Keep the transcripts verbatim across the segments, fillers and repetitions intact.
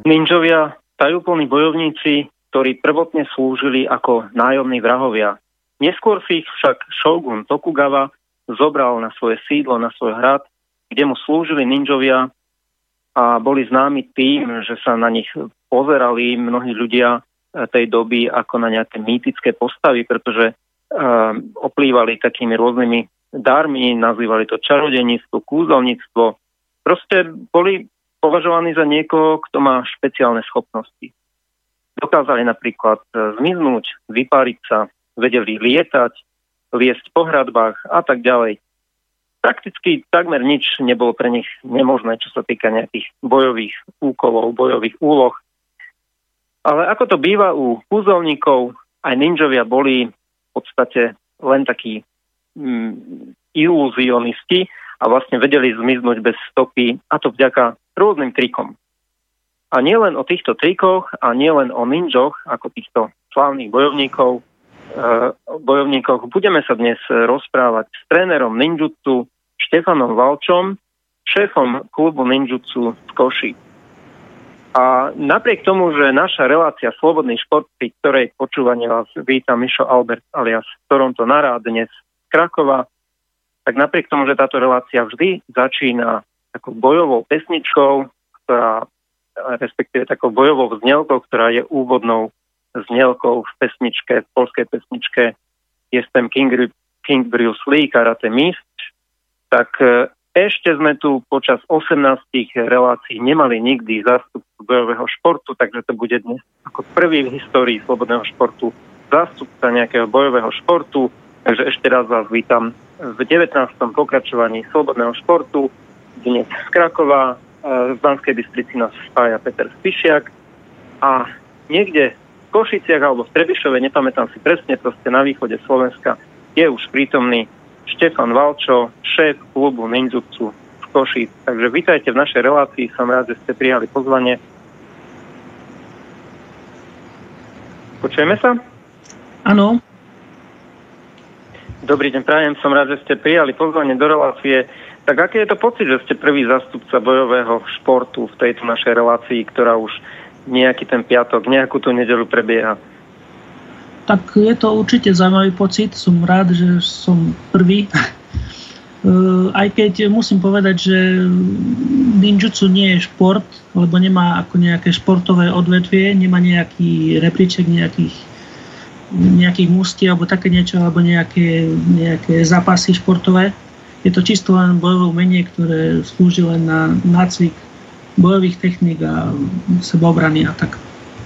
Ninjovia, tajúplní bojovníci, ktorí prvotne slúžili ako nájomní vrahovia. Neskôr si ich však šógun Tokugawa zobral na svoje sídlo, na svoj hrad, kde mu slúžili ninjovia a boli známi tým, že sa na nich pozerali mnohí ľudia tej doby ako na nejaké mýtické postavy, pretože uh, oplývali takými rôznymi darmi, nazývali to čarodejníctvo, kúzelníctvo. Proste boli považovaní za niekoho, kto má špeciálne schopnosti. Dokázali napríklad zmiznúť, vypáriť sa, vedeli lietať, liesť po hradbách a tak ďalej. Prakticky takmer nič nebolo pre nich nemožné, čo sa týka nejakých bojových úkolov, bojových úloh. Ale ako to býva u kúzelníkov, aj ninjovia boli v podstate len takí mm, ilúzionisti a vlastne vedeli zmiznúť bez stopy, a to vďaka rôznym trikom. A nielen o týchto trikoch a nielen o ninjoch, ako týchto slávnych bojovníkov, e, bojovníkoch, budeme sa dnes rozprávať s trénerom ninjutsu Štefanom Valčom, šéfom klubu ninjutsu v Koši. A napriek tomu, že naša relácia Slobodný šport, pri ktorej počúvanie vás víta Mišo Albert alias Toronto Nará dnes z Krakova, tak napriek tomu, že táto relácia vždy začína takou bojovou pesničkou, ktorá, respektíve takou bojovou znielkou, ktorá je úvodnou znielkou v pesničke, v polskej pesničke Jestem King, King Bruce Lee, karate mistrz, tak ešte sme tu počas osemnástich relácií nemali nikdy zástupcu bojového športu, takže to bude dnes ako prvý v histórii slobodného športu zástupca nejakého bojového športu. Takže ešte raz vás vítam v devätnástom pokračovaní slobodného športu. Dnes z Krakova, z Banskej Bystrici nás spája Peter Spišiak a niekde v Košiciach alebo v Trebišove, nepamätám si presne, proste na východe Slovenska, je už prítomný Štefan Valčo, šéf klubu ninjutsu v Koši. Takže vítajte v našej relácii, som rád, že ste prijali pozvanie. Počujeme sa? Áno. Dobrý deň, prajem, som rád, že ste prijali pozvanie do relácie. Tak aký je to pocit, že ste prvý zástupca bojového športu v tejto našej relácii, ktorá už nejaký ten piatok, nejakú tú nedeľu prebieha? Tak je to určite zaujímavý pocit. Som rád, že som prvý. Aj keď musím povedať, že ninjutsu nie je šport, lebo nemá ako nejaké športové odvetvie, nemá nejaký rebríček nejakých, nejakých mústí alebo také niečo, alebo nejaké, nejaké zápasy športové. Je to čisto len bojové umenie, ktoré slúži len na nácvik bojových techník a sebaobrany a tak.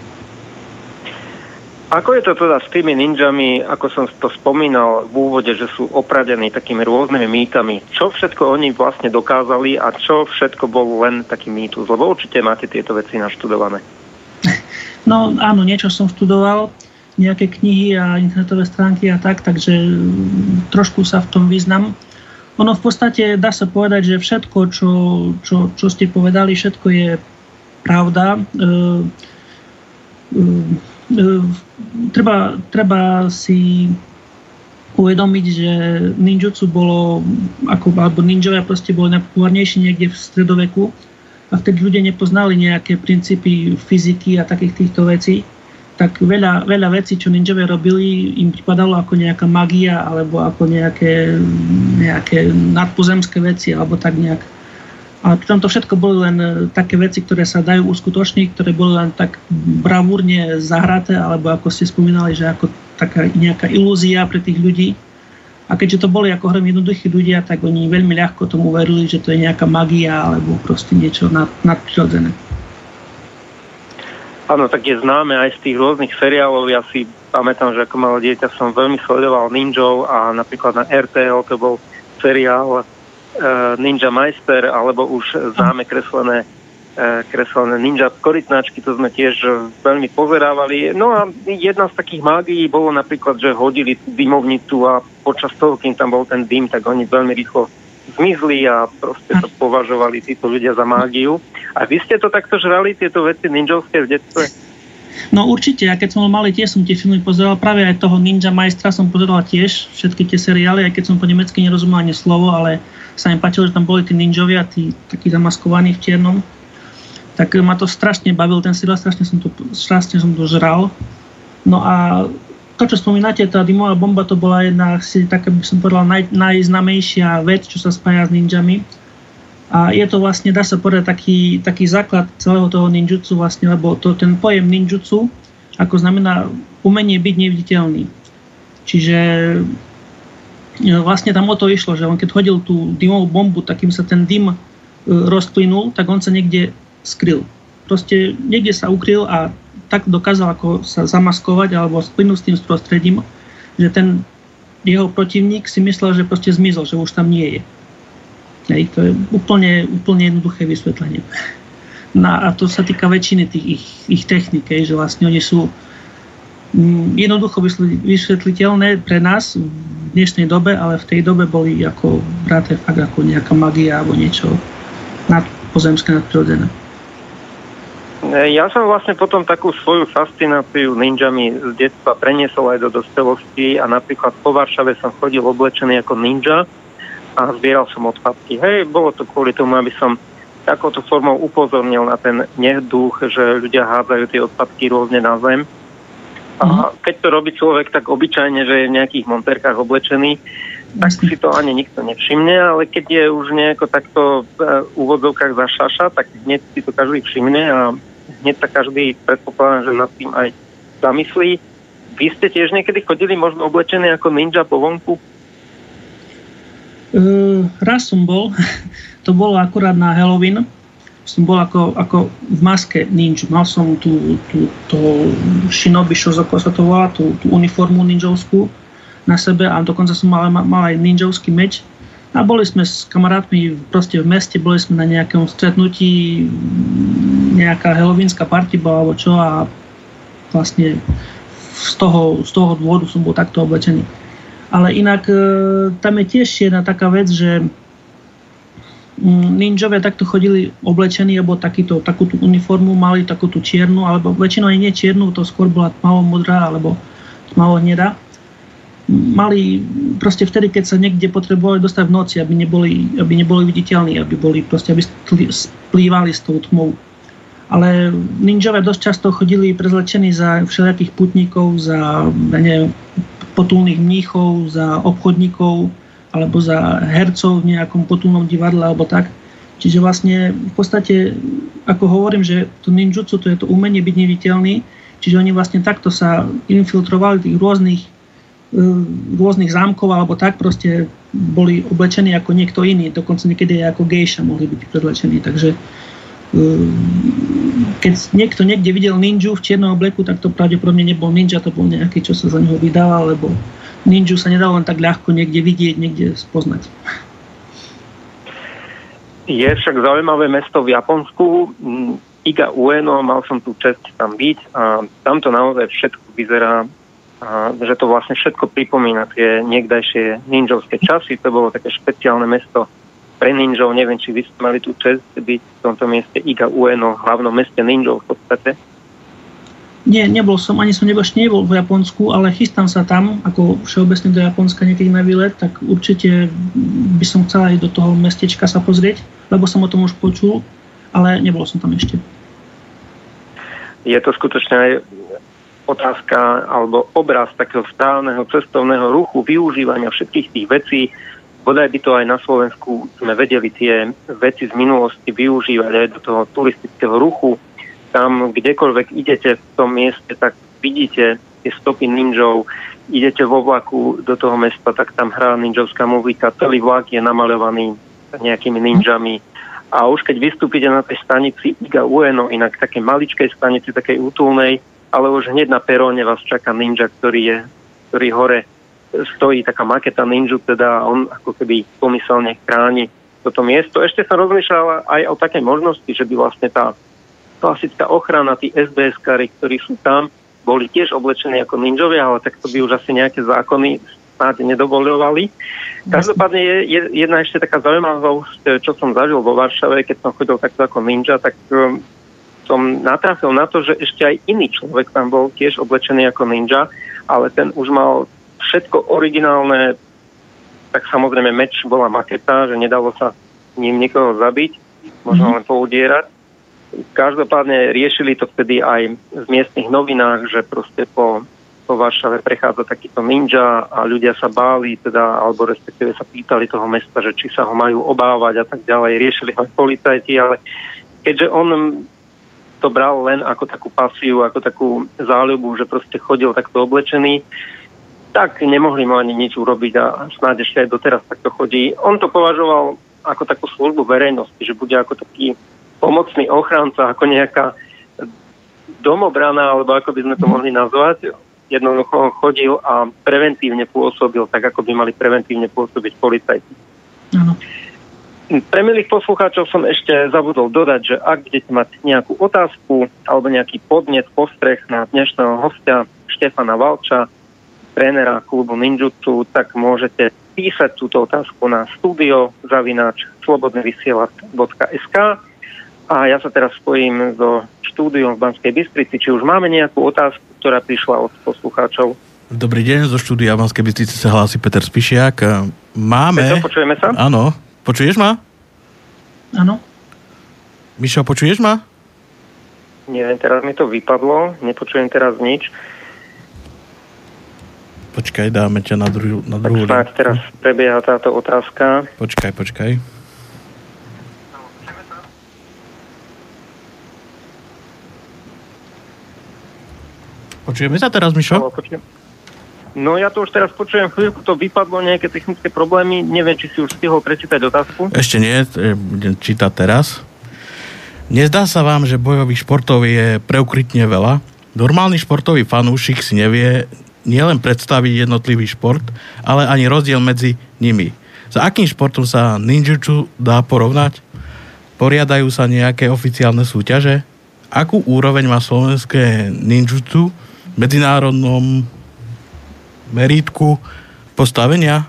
Ako je to teda s tými ninjami, ako som to spomínal v úvode, že sú opradení takými rôznymi mýtami? Čo všetko oni vlastne dokázali a čo všetko bol len taký mýtus? Lebo určite máte tieto veci naštudované. No áno, niečo som študoval, nejaké knihy a internetové stránky a tak, takže trošku sa v tom vyznam. Ono v podstate dá sa povedať, že všetko, čo, čo, čo ste povedali, všetko je pravda. E, e, e, treba, treba si uvedomiť, že ninjutsu bolo, ako, alebo ninjovia proste boli najpopulárnejší niekde v stredoveku a vtedy ľudia nepoznali nejaké princípy fyziky a takých týchto vecí. Tak veľa, veľa vecí, čo ninjovia robili, im pripadalo ako nejaká magia alebo ako nejaké, nejaké nadpozemské veci alebo tak nejak. A pritom to všetko boli len také veci, ktoré sa dajú uskutočniť, ktoré boli len tak bravúrne zahraté alebo ako ste spomínali, že ako taká nejaká ilúzia pre tých ľudí. A keďže to boli ako hrom jednoduchí ľudia, tak oni veľmi ľahko tomu verili, že to je nejaká magia alebo proste niečo nad, nadprirodzené. Áno, tak je známe aj z tých rôznych seriálov. Ja si pamätám, že ako malé dieťa som veľmi sledoval ninjov a napríklad na er té el to bol seriál uh, Ninja Meister, alebo už známe kreslené, uh, kreslené ninja korytnačky, to sme tiež veľmi pozerávali. No a jedna z takých mágií bolo napríklad, že hodili dymovnicu a počas toho, kým tam bol ten dym, tak oni veľmi rýchlo zmizli a proste to považovali títo ľudia za mágiu. A vy ste to takto žrali, tieto veci ninjovské v detstve? No určite, ja keď som bol malý, tiež som tie filmy pozeral, práve aj toho Ninja Majstra som pozeral tiež, všetky tie seriály, aj keď som po nemecky nerozumel ani slovo, ale sa mi páčilo, že tam boli tí ninjovia, tí takí zamaskovaní v čiernom. tak ma to strašne bavil ten seriál, strašne som to, strašne som to žral. No a to, čo spomínate, tá dymová bomba, to bola jedna, taká by som povedal, naj, najznámejšia vec, čo sa spája s ninjami. A je to vlastne, dá sa povedať, taký, taký základ celého toho ninjutsu vlastne, lebo to, ten pojem ninjutsu, ako znamená umenie byť neviditeľný. Čiže vlastne tam o to išlo, že on keď hodil tú dymovú bombu, takým sa ten dym rozplynul, tak on sa niekde skryl. Proste niekde sa ukryl a tak dokázal ako sa zamaskovať alebo splynúť s tým prostredím, že ten jeho protivník si myslel, že proste zmizol, že už tam nie je. Hej, to je úplne, úplne jednoduché vysvetlenie. No a to sa týka väčšiny tých ich, ich techník, že vlastne oni sú mm, jednoducho vysvetliteľné pre nás v dnešnej dobe, ale v tej dobe boli ako braté fakt ako nejaká magia alebo niečo nadpozemské, nadprirodzené. Ja som vlastne potom takú svoju fascináciu ninjami z detstva preniesol aj do dospelosti a napríklad po Varšave som chodil oblečený ako ninja a zbieral som odpadky. Hej, bolo to kvôli tomu, aby som takouto formou upozornil na ten neduch, že ľudia hádzajú tie odpadky rôzne na zem. A keď to robí človek tak obyčajne, že je v nejakých monterkách oblečený, tak si to ani nikto nevšimne, ale keď je už nejako takto v úvodzovkách zašaša, tak hneď si to každý všimne a hneď sa každý predpokladá, že nad tým aj zamyslí. Vy ste tiež niekedy chodili možno oblečený ako ninja po vonku? Uh, raz som bol, to bolo akurát na Halloween, som bol ako, ako v maske ninja, mal som tú, tú to shinobi shozoko sa to volá, tú, tú uniformu ninjovskú na sebe a dokonca som mal, mal aj ninjovský meč a boli sme s kamarátmi proste v meste, boli sme na nejakom stretnutí, nejaká halloweenská party bola alebo čo a vlastne z toho, z toho dôvodu som bol takto oblečený. Ale inak tam je tiež jedna taká vec, že ninjovia takto chodili oblečení, alebo takýto, takúto uniformu mali, takúto čiernu, alebo väčšinou aj nie čiernu, to skôr bola tmavo modrá, alebo tmavo hnedá. Mali proste vtedy, keď sa niekde potrebovali dostať v noci, aby neboli, aby neboli viditeľní, aby boli proste, aby splývali s tou tmou. Ale ninjovia dosť často chodili prezlečení za všelijakých putníkov, za, ja neviem, potulných mníchov, za obchodníkov alebo za hercov v nejakom potulnom divadle alebo tak. Čiže vlastne v podstate, ako hovorím, že to ninjutsu, to je to umenie byť neviditeľný, čiže oni vlastne takto sa infiltrovali tých rôznych, rôznych zámkov alebo tak, proste boli oblečení ako niekto iný, dokonca niekedy aj ako gejša mohli byť predlečení, takže keď niekto niekde videl ninju v čiernom obleku, tak to pravdepodobne nebol ninja, to bol nejaký, čo sa za neho vydával, lebo ninju sa nedalo len tak ľahko niekde vidieť, niekde spoznať. Je však zaujímavé mesto v Japonsku, Iga Ueno, mal som tu čest tam byť a tam to naozaj všetko vyzerá, a že to vlastne všetko pripomína tie niekdajšie ninjovské časy, to bolo také špeciálne mesto pre ninjov, neviem, či vy ste mali tú čest byť v tomto mieste Iga Ueno, hlavnom meste ninjov v podstate. Nie, nebol som, ani som nebol, ešte nebol v Japonsku, ale chystám sa tam, ako všeobecne do Japonska niekedy na výlet, tak určite by som chcel aj do toho mestečka sa pozrieť, lebo som o tom už počul, ale nebol som tam ešte. Je to skutočne aj otázka alebo obraz takého správneho cestovného ruchu, využívania všetkých tých vecí. Bodaj by to aj na Slovensku sme vedeli tie veci z minulosti využívať aj do toho turistického ruchu. Tam, kdekoľvek idete v tom mieste, tak vidíte tie stopy ninjov, idete vo vlaku do toho mesta, tak tam hrá ninjovská muzika, celý vlak je namaľovaný nejakými ninjami. A už keď vystúpite na tej stanici Iga Ueno, inak také maličkej stanici, takej útulnej, ale už hneď na peróne vás čaká ninja, ktorý je, ktorý hore stojí, taká maketa ninju, teda on ako keby pomyselne chráni toto miesto. Ešte som rozmýšľala aj o takej možnosti, že by vlastne tá klasická ochrana, tí es bé eskári, ktorí sú tam, boli tiež oblečení ako ninjovia, ale tak to by už asi nejaké zákony snáď nedovoľovali. Každopádne je, je jedna ešte taká zaujímavosť, čo som zažil vo Varšave, keď som chodil takto ako ninja, tak um, som natrafil na to, že ešte aj iný človek tam bol tiež oblečený ako ninja, ale ten už mal všetko originálne, tak samozrejme meč bola maketa, že nedalo sa ním nikoho zabiť, možno len poudierať. Každopádne riešili to vtedy aj v miestnych novinách, že proste po, po Varšave prechádza takýto ninja a ľudia sa báli, teda, alebo respektíve sa pýtali toho mesta, že či sa ho majú obávať a tak ďalej. Riešili ho aj policajti, ale keďže on to bral len ako takú pasiu, ako takú záľubu, že proste chodil takto oblečený, tak nemohli mu ani nič urobiť a snáď ešte aj doteraz takto chodí. On to považoval ako takú službu verejnosti, že bude ako taký pomocný ochranca, ako nejaká domobrana, alebo ako by sme to mohli nazvať. Jednoducho chodil a preventívne pôsobil, tak ako by mali preventívne pôsobiť policajti. Áno. Pre milých poslucháčov som ešte zabudol dodať, že ak budete mať nejakú otázku alebo nejaký podnet, postreh na dnešného hostia Štefana Valča, trénera klubu Ninjutsu, tak môžete písať túto otázku na studio zavináč slobodnyvysielac bodka es ká. A ja sa teraz spojím so štúdiom v Banskej Bystrici. Či už máme nejakú otázku, ktorá prišla od poslucháčov? Dobrý deň, zo štúdia v Banskej Bystrici sa hlási Peter Spišiak. Máme... Peter, počujeme sa? Áno. Počuješ ma? Áno. Mišo, počuješ ma? Neviem, teraz mi to vypadlo. Nepočujem teraz nič. Počkaj, dáme ťa na, druhu, na druhú... Tak teraz prebieha táto otázka. Počkaj, počkaj. Počujeme sa teraz, Mišo? No ja to už teraz počujem, chvíľku to vypadlo, nejaké technické problémy. Neviem, či si už stihol prečítať otázku. Ešte nie, budem čítať teraz. Nezdá sa vám, že bojových športov je preukrytne veľa? Normálny športový fanúšik si nevie nielen predstaviť jednotlivý šport, ale ani rozdiel medzi nimi. Za akým športom sa ninjutsu dá porovnať? Poriadajú sa nejaké oficiálne súťaže? Akú úroveň má slovenské ninjutsu v medzinárodnom merítku postavenia?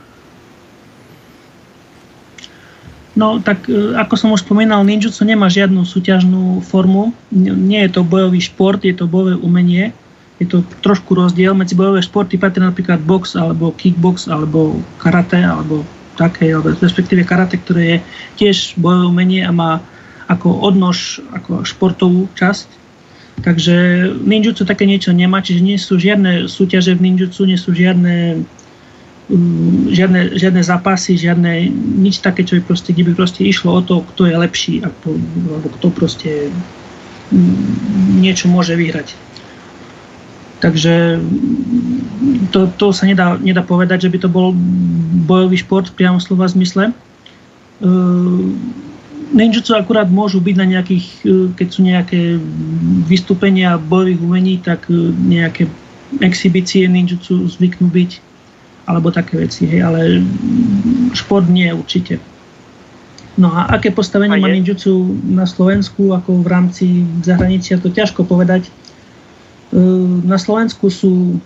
No, tak ako som už spomínal, ninjutsu nemá žiadnu súťažnú formu. Nie je to bojový šport, je to bojové umenie. Je to trošku rozdiel. Medzi bojové športy patrí napríklad box, alebo kickbox, alebo karate, alebo také, alebo respektíve karate, ktoré je tiež bojové umenie a má ako odnož, ako športovú časť. Takže ninjutsu také niečo nemá, čiže nie sú žiadne súťaže v ninjutsu, nie sú žiadne, um, žiadne, žiadne zápasy, žiadne nič také, čo by proste, kde by proste išlo o to, kto je lepší, ako, alebo kto proste um, niečo môže vyhrať. Takže to, to sa nedá, nedá povedať, že by to bol bojový šport v priamom slova zmysle. Uh, Ninjutsu akurát môžu byť na nejakých, keď sú nejaké vystúpenia bojových umení, tak nejaké exhibície ninjutsu zvyknú byť, alebo také veci, hej, ale šport nie určite. No a aké postavenie má ninjutsu na Slovensku, ako v rámci zahraničia, to ťažko povedať. Na Slovensku sú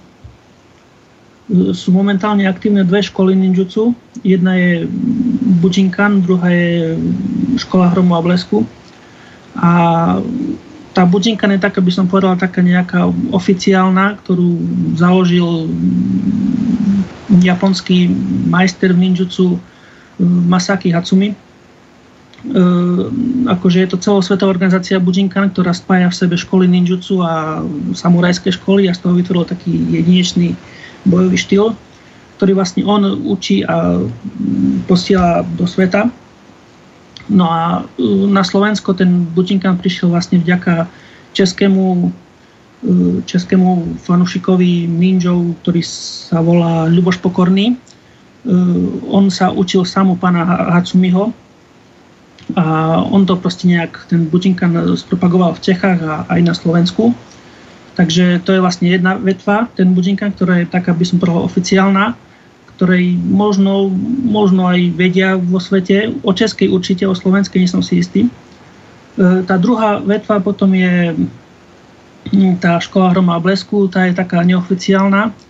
sú momentálne aktívne dve školy ninjutsu. Jedna je Bujinkan, druhá je škola Hromu a blesku. A tá Bujinkan je taká, by som povedala, taká nejaká oficiálna, ktorú založil japonský majster v ninjutsu Masaki Hatsumi. E, akože je to celosvetová organizácia Bujinkan, ktorá spája v sebe školy ninjutsu a samurajské školy a z toho vytvoril taký jedinečný bojový štýl, ktorý vlastne on učí a posiela do sveta. No a na Slovensko ten Bujinkan prišiel vlastne vďaka českému, českému fanušikovi ninjov, ktorý sa volá Ľuboš Pokorný. On sa učil sám u pána Hatsumiho a on to proste nejak, ten Bujinkan spropagoval v Čechách a aj na Slovensku. Takže to je vlastne jedna vetva, ten Bujinkan, ktorá je taká, by som povedal, oficiálna, ktorej možno, možno aj vedia vo svete. O českej určite, o slovenskej nie som si istý. E, tá druhá vetva potom je tá škola Hroma a blesku, tá je taká neoficiálna. E,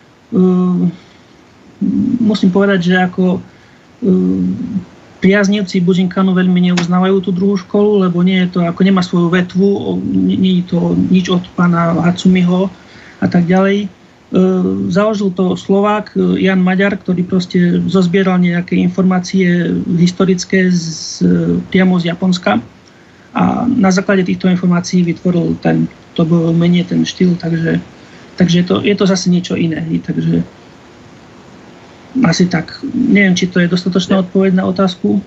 musím povedať, že ako e, priaznivci Bujinkanu veľmi neuznávajú tú druhú školu, lebo nie je to, ako nemá svoju vetvu, nie je to nič od pána Hatsumiho a tak ďalej. E, založil to Slovák Jan Maďar, ktorý proste zozbieral nejaké informácie historické z, priamo z Japonska a na základe týchto informácií vytvoril ten, to umenie, ten štýl, takže, takže je, to, je to zase niečo iné. Takže asi tak. Neviem, či to je dostatočná odpoveď na otázku.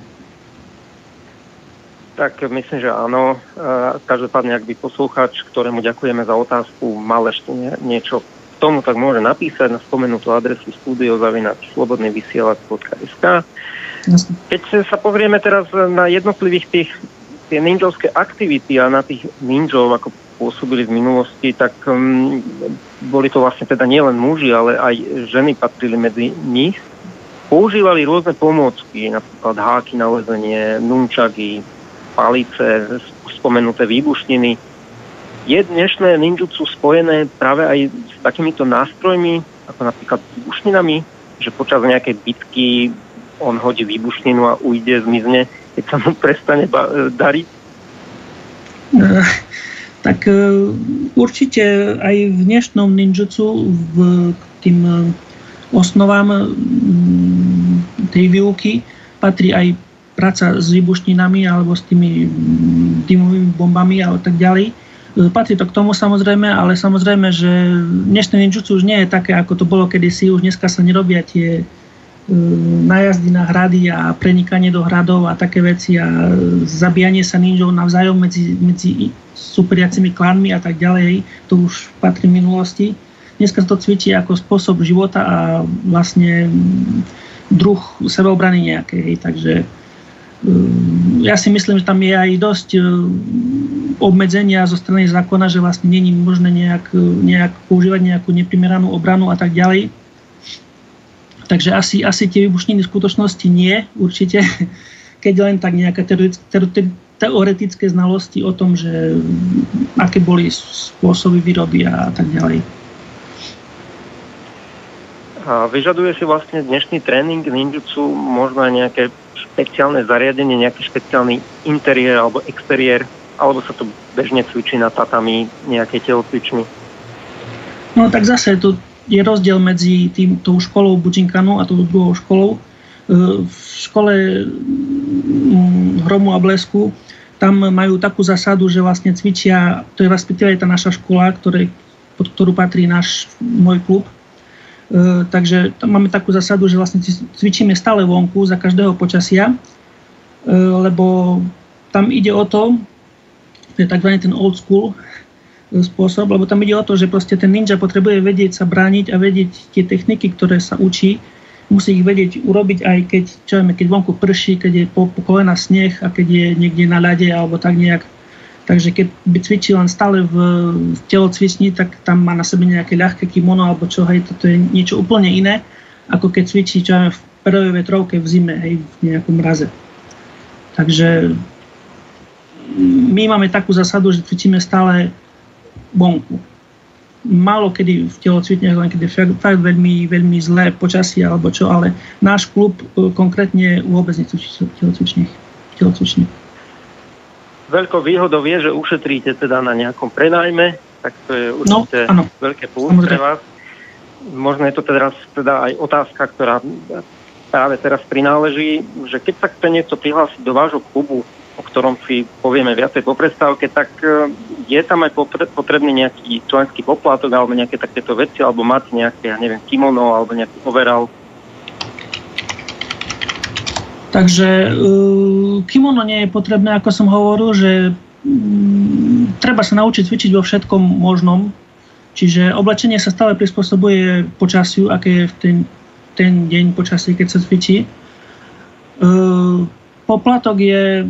Tak myslím, že áno. Každopádne, ak by poslucháč, ktorému ďakujeme za otázku, mal ešte niečo k tomu, tak môže napísať na spomenutú adresu studio zavináč slobodný vysielač bodka es ká. Keď sa pozrieme teraz na jednotlivých tých tie ninjovské aktivity a na tých ninjov, ako pôsobili v minulosti, tak um, boli to vlastne teda nielen muži, ale aj ženy patrili medzi nich. Používali rôzne pomôcky, napríklad háky na lezenie, nunčaky, palice, spomenuté výbušniny. Je dnešné ninjutsu spojené práve aj s takýmito nástrojmi, ako napríklad výbušninami, že počas nejakej bitky on hodí výbušninu a ujde, zmizne, keď sa mu prestane ba- dariť? Uh, tak uh, určite aj v dnešnom ninjutsu v tým uh, osnovám uh, tej výuky patrí aj práca s výbušninami alebo s tými dymovými bombami a tak ďalej. Uh, patrí to k tomu samozrejme, ale samozrejme, že dnešné ninjutsu už nie je také, ako to bolo kedysi. Už dneska sa nerobia tie najazdy na hrady a prenikanie do hradov a také veci a zabíjanie sa ninjov navzájom medzi, medzi superiacimi klanmi a tak ďalej. To už patrí minulosti. Dneska to cvičí ako spôsob života a vlastne druh sebeobrany nejakej. Takže ja si myslím, že tam je aj dosť obmedzenia zo strany zákona, že vlastne nie je možné nejak, nejak používať nejakú neprimeranú obranu a tak ďalej. Takže asi, asi tie výbušniny v skutočnosti nie, určite, keď len tak nejaké teoretické znalosti o tom, že aké boli spôsoby výroby a tak ďalej. A vyžaduje si vlastne dnešný tréning ninjutsu možno aj nejaké špeciálne zariadenie, nejaký špeciálny interiér alebo exteriér, alebo sa to bežne cvičí na tatami nejakej telocvični? No tak zase to je rozdiel medzi tým, tou školou Bujinkanú a tou druhou školou. V škole Hromu a blesku tam majú takú zásadu, že vlastne cvičia, to je respektíve tá naša škola, ktoré, pod ktorú patrí náš môj klub. Takže tam máme takú zásadu, že vlastne cvičíme stále vonku za každého počasia, lebo tam ide o to, to je takzvaný ten old school spôsob, lebo tam ide o to, že proste ten ninja potrebuje vedieť sa brániť a vedieť tie techniky, ktoré sa učí. Musí ich vedieť urobiť aj keď, čo vieme, keď vonku prší, keď je po, po kolena sneh a keď je niekde na ľade alebo tak nejak. Takže keď by cvičil len stále v, v telocvični, tak tam má na sebe nejaké ľahké kimono alebo čo, hej, toto je niečo úplne iné, ako keď cvičí, čo vieme, v perovej vetrovke v zime, hej, v nejakom mraze. Takže my máme takú zásadu, že cvičíme stále vonku. Málo kedy v telocvičniach, len keď je fakt, fakt veľmi, veľmi zlé počasie alebo čo, ale náš klub konkrétne vôbec necvičí telocvičných. telocvičných. Veľkou výhodou je, že ušetríte teda na nejakom prenajme, tak to je určite no, veľké plus pre vás. Možno je to teraz teda aj otázka, ktorá práve teraz prináleží, že keď sa chce niekto prihlásiť do vášho klubu, o ktorom si povieme viacej po prestávke, tak je tam aj potrebný nejaký členský poplatok alebo nejaké takéto veci, alebo máte nejaké, ja neviem, kimono alebo nejaký overall? Takže uh, kimono nie je potrebné, ako som hovoril, že um, treba sa naučiť cvičiť vo všetkom možnom. Čiže oblečenie sa stále prispôsobuje počasiu, aké je v ten, ten deň počasie, keď sa cvičí. Uh, poplatok je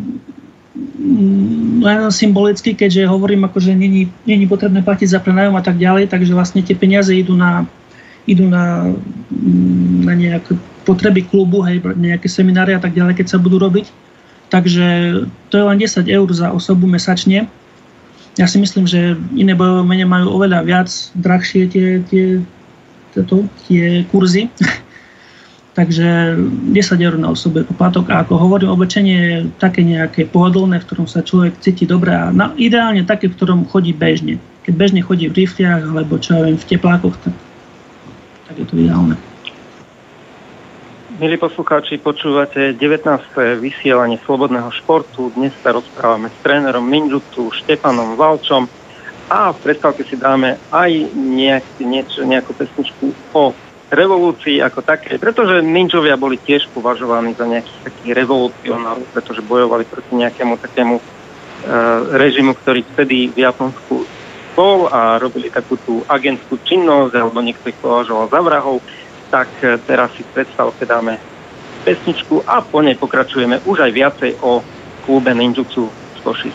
len symbolicky, keďže hovorím, akože není, není potrebné platiť za prenájom a tak ďalej, takže vlastne tie peniaze idú na, idú na, na nejaké potreby klubu, hej, nejaké semináre a tak ďalej, keď sa budú robiť. Takže to je len desať eur za osobu mesačne. Ja si myslím, že iné bojové umenia majú oveľa viac drahšie tie, tie, tieto, tie kurzy. Takže desať eur na osobe poplatok. A ako hovorím, oblečenie je také nejaké pohodlné, v ktorom sa človek cíti dobre a na, ideálne také, v ktorom chodí bežne. Keď bežne chodí v rifliach alebo čo ja viem, v teplákoch, tak, tak je to ideálne. Milí poslucháči, počúvate devätnáste vysielanie Slobodného športu. Dnes sa rozprávame s trénerom ninjutsu Štefanom Valčom a v predstavke si dáme aj nejak, niečo, nejakú pesničku o revolúcii ako také, pretože ninjovia boli tiež považovaní za nejakých takých revolucionárov, pretože bojovali proti nejakému takému e, režimu, ktorý vtedy v Japonsku bol a robili takú tú agentskú činnosť, alebo niekto ich považoval za vrahov. Tak teraz si v predstavke dáme pesničku a po nej pokračujeme už aj viacej o klube ninjutsu z Košíc.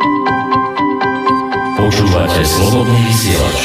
Počúvate Slobodný vysielač.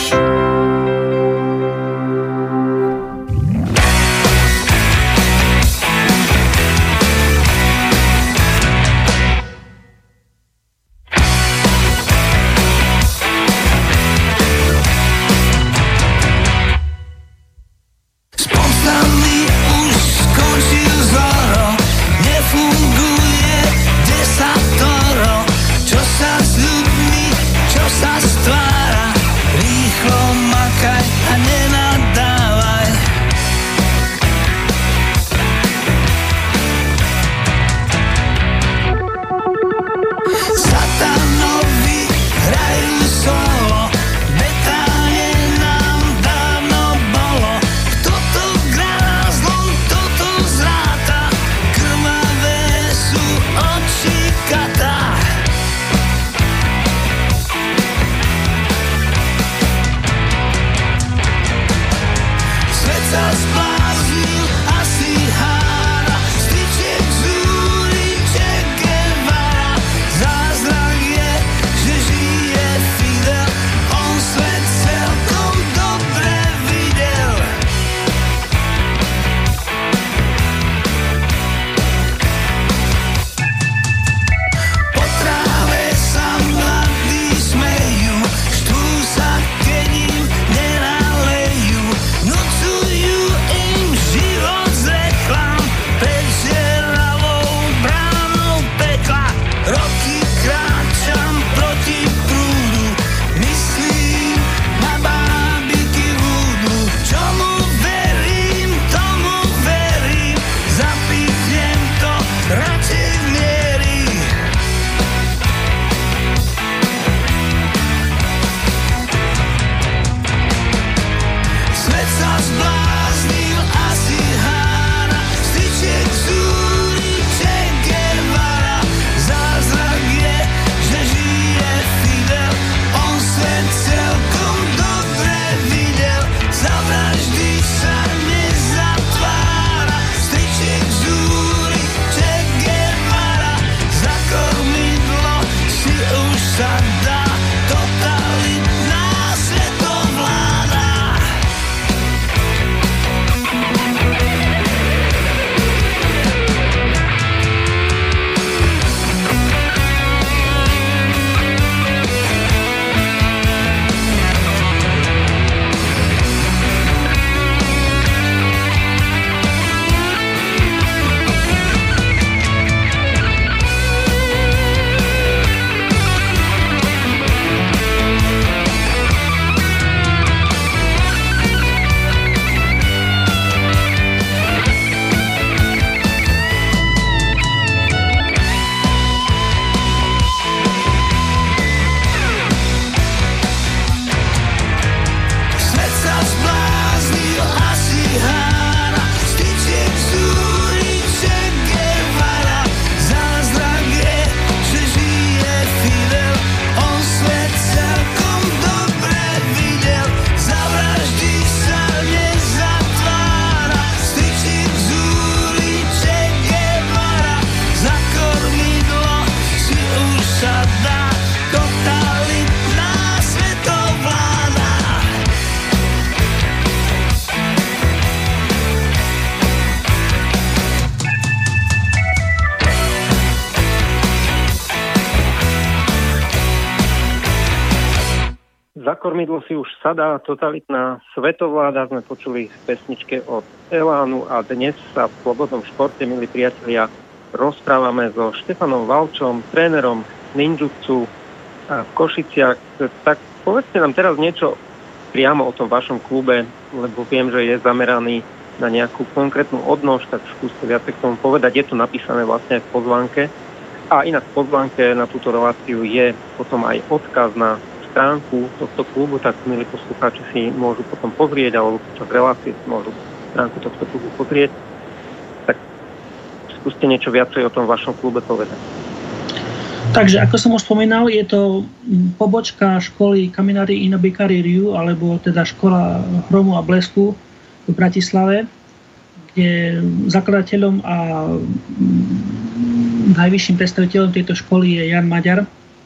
Za kormidlo si už sadá totalitná svetovláda, sme počuli v pesničke od Elánu a dnes sa v Slobodnom športe, milí priatelia, rozprávame so Štefanom Valčom, trénerom ninjutsu v Košiciach. Tak povedzte nám teraz niečo priamo o tom vašom klube, lebo viem, že je zameraný na nejakú konkrétnu odnož, tak skúste viacej k tomu povedať. Je to napísané vlastne aj v pozvánke. A inak v pozvánke na túto reláciu je potom aj odkaz na stránku tohto klubu, tak milí poslucháči si môžu potom pozrieť, alebo počas relácie si môžu stránku tohto klubu pozrieť. Tak skúste niečo viacej o tom vašom klube povedať. Takže, ako som už spomínal, je to pobočka školy Kaminari Inobikari Ryu, alebo teda škola hromu a blesku v Bratislave, kde zakladateľom a najvyšším predstaviteľom tejto školy je Jan Maďar.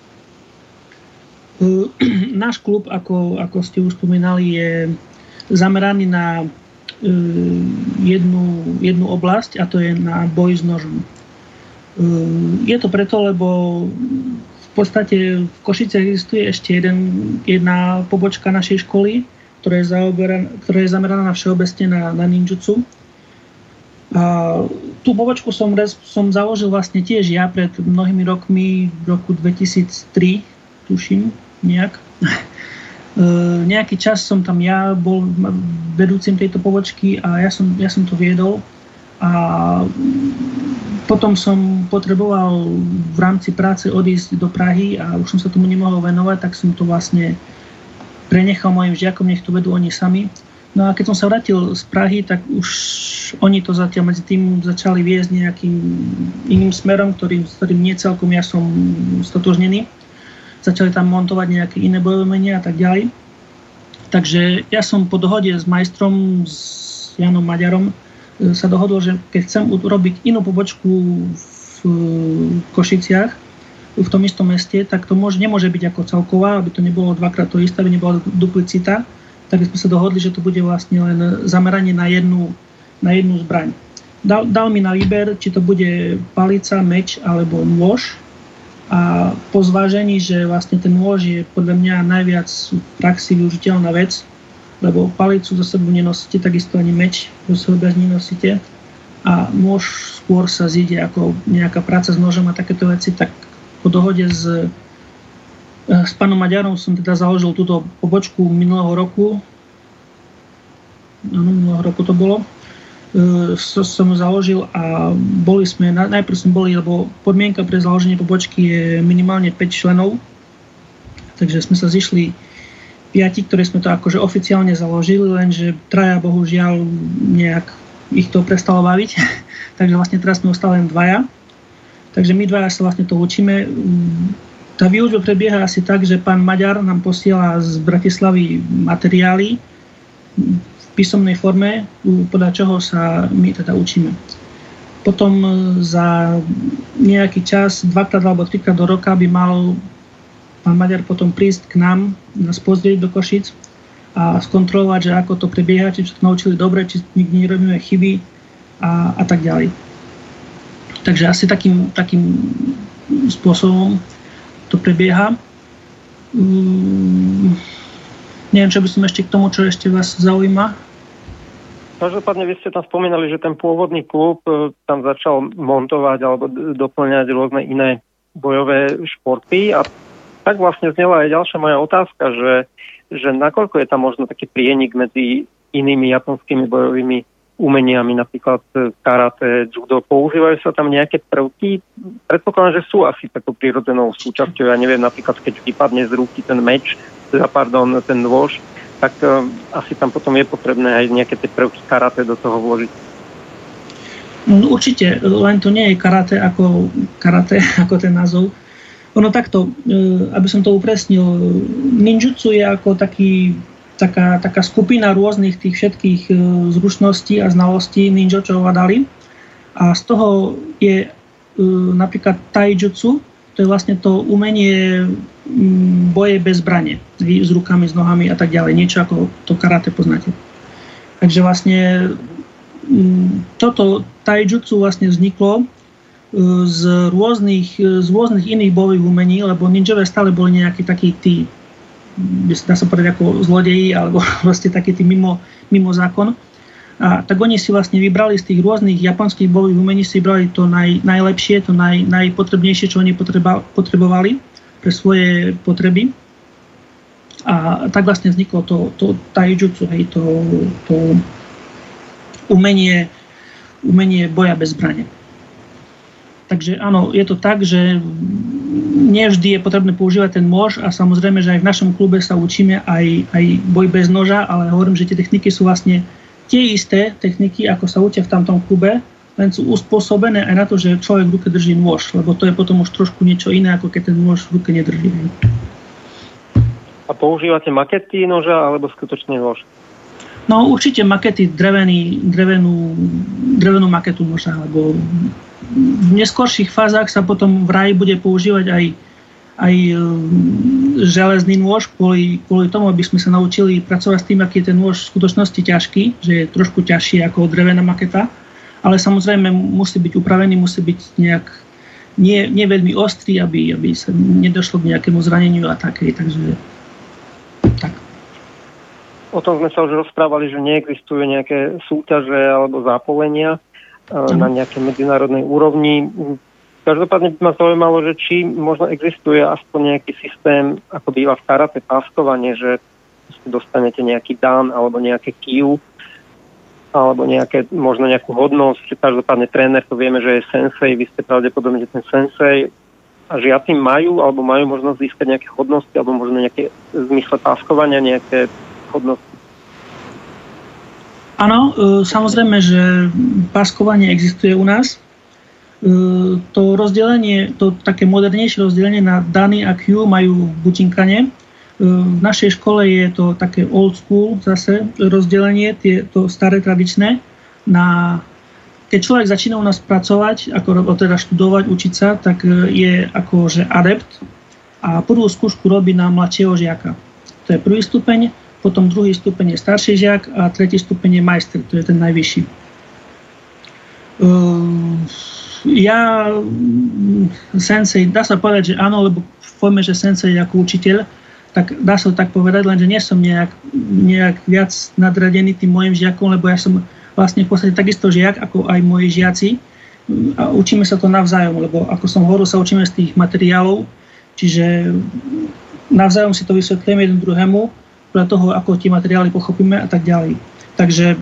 Náš klub, ako, ako ste už spomínali, je zameraný na jednu, jednu oblasť, a to je na boj s nožom. Je to preto, lebo v podstate v Košiciach existuje ešte jeden, jedna pobočka našej školy, ktorá je, zaoberaná, ktorá je zameraná na všeobecne na, na ninjutsu. A tú pobočku som, som založil vlastne tiež ja pred mnohými rokmi, v roku dvetisíctri, tuším, nejak. Nejaký čas som tam ja bol vedúcim tejto pobočky a ja som, ja som to viedol. A potom som potreboval v rámci práce odísť do Prahy a už som sa tomu nemohol venovať, tak som to vlastne prenechal mojim žiakom, nech to vedú oni sami. No a keď som sa vrátil z Prahy, tak už oni to zatiaľ medzi tým začali viesť nejakým iným smerom, ktorým, s ktorým nie celkom ja som stotožnený. Začali tam montovať nejaké iné bojové umenia a tak ďalej. Takže ja som po dohode s majstrom, s Janom Maďarom, sa dohodol, že keď chcem urobiť inú pobočku v Košiciach, v tom istom meste, tak to môže, nemôže byť ako celková, aby to nebolo dvakrát to isté, aby nebola duplicita. Tak sme sa dohodli, že to bude vlastne len zameranie na jednu, na jednu zbraň. Dal, dal mi na výber, či to bude palica, meč alebo nôž. A po zvážení, že vlastne ten nôž je podľa mňa najviac v praxi využiteľná vec, lebo palicu za sebou nenosíte, takisto ani meč za sebou nenosíte a nôž skôr sa zíde ako nejaká práca s nožom a takéto veci, tak po dohode s, s pánom Maďarom som teda založil túto pobočku minulého roku. Áno, minulého roku to bolo. E, som založil a boli sme, najprv sme boli, lebo podmienka pre založenie pobočky je minimálne päť členov, takže sme sa zišli piati, ktoré sme to akože oficiálne založili, lenže traja bohužiaľ nejak ich to prestalo baviť. Takže vlastne teraz sme ostali len dvaja. Takže my dvaja sa vlastne to učíme. Tá výučba prebieha asi tak, že pán Maďar nám posiela z Bratislavy materiály v písomnej forme, podľa čoho sa my teda učíme. Potom za nejaký čas, dvakrát alebo trikrát do roka by mal pán Maďar potom prísť k nám, nás pozrieť do Košic a skontrolovať, že ako to prebieha, či to naučili dobre, či nikdy nerobíme chyby a, a tak ďalej. Takže asi takým, takým spôsobom to prebieha. Um, neviem, čo by som ešte k tomu, čo ešte vás zaujíma. Každopádne vy ste tam spomínali, že ten pôvodný klub tam začal montovať alebo doplňať rôzne iné bojové športy a tak vlastne znela aj ďalšia moja otázka, že, že nakoľko je tam možno taký prienik medzi inými japonskými bojovými umeniami, napríklad karate, judo, používajú sa tam nejaké prvky? Predpokladám, že sú asi takou prirodzenou súčasťou. Ja neviem, napríklad keď vypadne z ruky ten meč, teda pardon, ten nôž, tak um, asi tam potom je potrebné aj nejaké tie prvky karate do toho vložiť. No, určite, len to nie je karate ako karate, ako ten názov. Ono takto, aby som to upresnil, ninjutsu je ako taký, taká, taká skupina rôznych tých všetkých zručností a znalostí ninja, čo ovládali. A z toho je napríklad taijutsu, to je vlastne to umenie boje bez zbrane, s rukami, s nohami a tak ďalej, niečo ako to karate poznáte. Takže vlastne toto taijutsu vlastne vzniklo z rôznych, z rôznych iných bojových umení, lebo ninjové stále boli nejakí takí tí, dá sa povedať ako zlodeji, alebo vlastne takí tí mimo, mimo zákon. A tak oni si vlastne vybrali z tých rôznych japonských bojových umení, si vybrali to naj, najlepšie, to naj, najpotrebnejšie, čo oni potreba, potrebovali pre svoje potreby. A tak vlastne vzniklo to, to taijutsu, hej, to, to umenie, umenie boja bez zbrane. Takže áno, je to tak, že nevždy je potrebné používať ten nôž a samozrejme, že aj v našom klube sa učíme aj, aj boj bez noža, ale hovorím, že tie techniky sú vlastne tie isté techniky, ako sa učia v tamtom klube, len sú uspôsobené aj na to, že človek v ruke drží nôž, lebo to je potom už trošku niečo iné, ako keď ten nôž v ruke nedrží. A používate makety noža alebo skutočný nôž? No určite makety, drevený, drevenú, drevenú maketu noža, lebo v neskorších fázach sa potom v raji bude používať aj, aj železný nôž kvôli, kvôli tomu, aby sme sa naučili pracovať s tým, aký je ten nôž v skutočnosti ťažký, že je trošku ťažší ako drevená maketa, ale samozrejme musí byť upravený, musí byť nejak nie, nie veľmi ostrý, aby, aby sa nedošlo k nejakému zraneniu a takej, takže tak. O tom sme sa už rozprávali, že neexistujú nejaké súťaže alebo zápolenia na nejakej medzinárodnej úrovni. Každopádne by ma zaujímalo, že či možno existuje aspoň nejaký systém, ako býva v karate páskovanie, že dostanete nejaký dan alebo nejaké kiu, alebo nejaké, možno nejakú hodnosť. Každopádne tréner, to vieme, že je sensei, vy ste pravdepodobne ten sensei. A žiaci majú, alebo majú možnosť získať nejaké hodnosti, alebo možno nejaké v zmysle páskovania, nejaké hodnosti. Áno, samozrejme, že páskovanie existuje u nás. To rozdelenie, to také modernejšie rozdelenie na Dany a Kyu majú v Butinkane. V našej škole je to také old school zase rozdelenie, tie, to staré tradičné. Na, keď človek začína u nás pracovať, ako teda študovať, učiť sa, tak je akože adept a prvú skúšku robí na mladšieho žiaka. To je prvý stupeň. Potom druhý stupeň je starší žiak a tretí stupeň je majster, to je ten najvyšší. Ja, sensei, dá sa povedať, že áno, lebo v forme, že sensei ako učiteľ, tak dá sa to tak povedať, lenže nie som nejak, nejak viac nadradený tým mojim žiakom, lebo ja som vlastne v podstate takisto žiak, ako aj moji žiaci. A učíme sa to navzájom, lebo ako som hovoril, sa učíme z tých materiálov, čiže navzájom si to vysvetlíme jeden druhému, podľa toho, ako tie materiály pochopíme a tak ďalej. Takže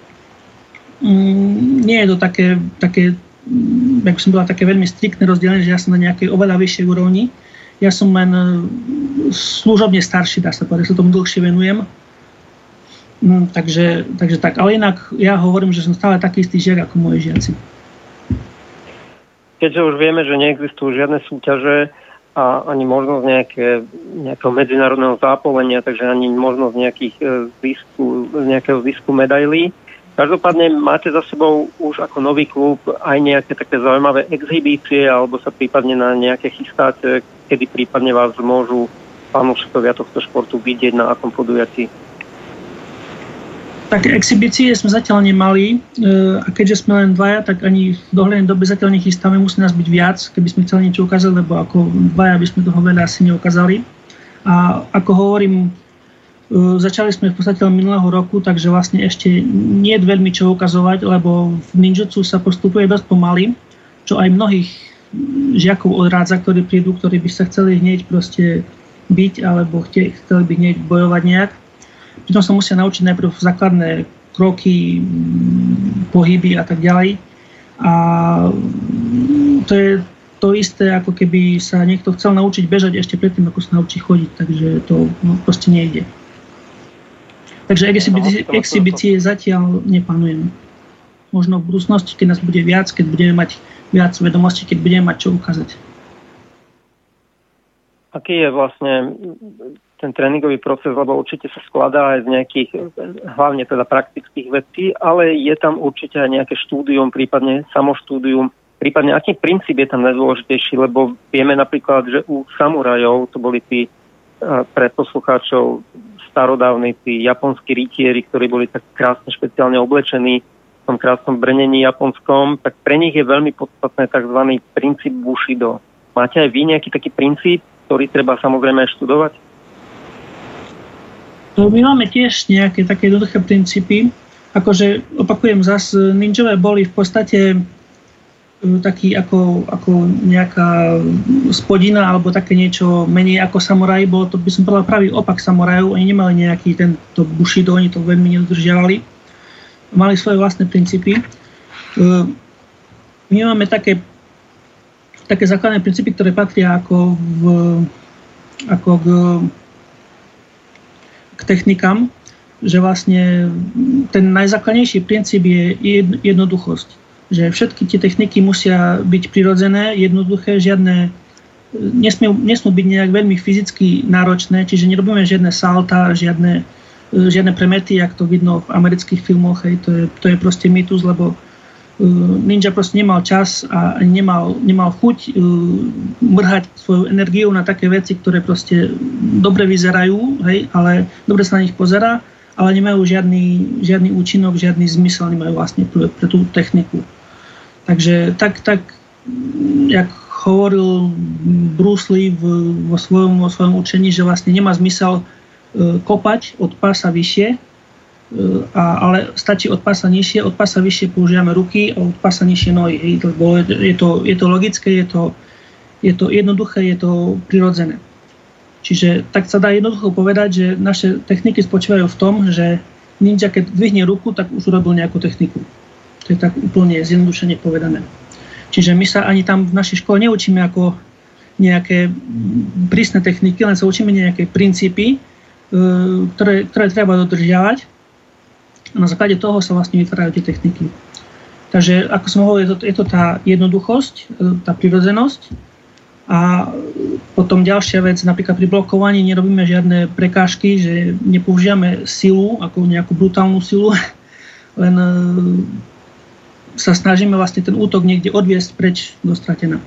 mm, nie je to také, také, ako som bola, také veľmi striktné rozdelenie, že ja som na nejakej oveľa vyššej úrovni. Ja som len služobne starší, dá sa povedať, sa tomu dlhšie venujem. No, takže, takže tak. Ale inak ja hovorím, že som stále taký istý žiak ako moji žiaci. Keďže už vieme, že neexistujú žiadne súťaže, a ani možnosť nejaké, nejakého medzinárodného zápolenia, takže ani možnosť nejakých zisku, nejakého zisku medailí. Každopádne máte za sebou už ako nový klub aj nejaké také zaujímavé exhibície, alebo sa prípadne na nejaké chystáte, kedy prípadne vás môžu fanúšikovia tohto športu vidieť na akom podujatí? Také exhibície sme zatiaľ nemali a keďže sme len dvaja, tak ani v dohľadnej dobe zatiaľ nechystáme, musí nás byť viac, keby sme chceli niečo ukázať, lebo ako dvaja by sme toho veľa asi neukázali. A ako hovorím, začali sme v podstate minulého roku, takže vlastne ešte nie je veľmi čo ukazovať, lebo v ninjutsu sa postupuje dosť pomaly, čo aj mnohých žiakov odrádza, ktorí prídu, ktorí by sa chceli hneď proste byť, alebo chceli by hneď bojovať nejak. Pritom sa musia naučiť najprv základné kroky, pohyby a tak ďalej. A to je to isté, ako keby sa niekto chcel naučiť bežať ešte predtým, ako sa naučí chodiť. Takže to no, proste nejde. Takže exhibície, exhibície zatiaľ neplánujem. Možno v budúcnosti, keď nás bude viac, keď budeme mať viac vedomostí, keď budeme mať čo ukázať. Aký je vlastne ten tréningový proces, lebo určite sa skladá aj z nejakých, hlavne teda praktických vecí, ale je tam určite aj nejaké štúdium, prípadne samoštúdium, prípadne aký princíp je tam najdôležitejší, lebo vieme napríklad, že u samurajov, to boli tí pre poslucháčov starodávni, tí japonskí rytieri, ktorí boli tak krásne špeciálne oblečení v tom krásnom brnení japonskom, tak pre nich je veľmi podstatné tzv. Princíp Bushido. Máte aj vy nejaký taký princíp, ktorý treba samozrejme aj študovať? My máme tiež nejaké také jednoduché princípy. Akože, opakujem zas, ninjové boli v podstate taký ako, ako nejaká spodina alebo také niečo menej ako samuraj. Bolo to, by som povedal, pravý opak samurajov. Oni nemali nejaký tento bushido, oni to veľmi nedodržiavali. mali svoje vlastné princípy. My máme také, také základné princípy, ktoré patria ako, v, ako k, k technikám, že vlastne ten najzákladnejší princíp je jednoduchosť. Že všetky tie techniky musia byť prirodzené, jednoduché, žiadne, nesmú, nesmú byť nejak veľmi fyzicky náročné, čiže nerobíme žiadne salta, žiadne, žiadne premety, jak to vidno v amerických filmoch, hej, to je, to je proste mýtus, lebo ninja proste nemal čas a nemal, nemal chuť mrhať svoju energiu na také veci, ktoré proste dobre vyzerajú, hej, ale dobre sa na nich pozerá, ale nemajú žiadny, žiadny účinok, žiadny zmysel, nemajú vlastne pre, pre tú techniku. Takže tak, tak jak hovoril Bruce Lee v, vo, svojom, vo svojom učení, že vlastne nemá zmysel e, kopať od pása vyššie, e, a, ale stačí od pása nižšie, od pása vyššie používame ruky a od pása nižšie nohy. Hej, lebo je, je, to, je to logické, je to, je to jednoduché, je to prirodzené. Čiže tak sa dá jednoducho povedať, že naše techniky spočívajú v tom, že ninja, keď dvihne ruku, tak už urobil nejakú techniku. To je tak úplne zjednodušene povedané. Čiže my sa ani tam v našej škole neučíme ako nejaké prísne techniky, len sa učíme nejaké princípy, ktoré, ktoré treba dodržiavať. A na základe toho sa vlastne vytvárajú tie techniky. Takže, ako som hovoril, je to, je to tá jednoduchosť, tá prirodzenosť. A potom ďalšia vec, napríklad pri blokovaní nerobíme žiadne prekážky, že nepoužívame silu, ako nejakú brutálnu silu, len sa snažíme vlastne ten útok niekde odviesť preč do stratená.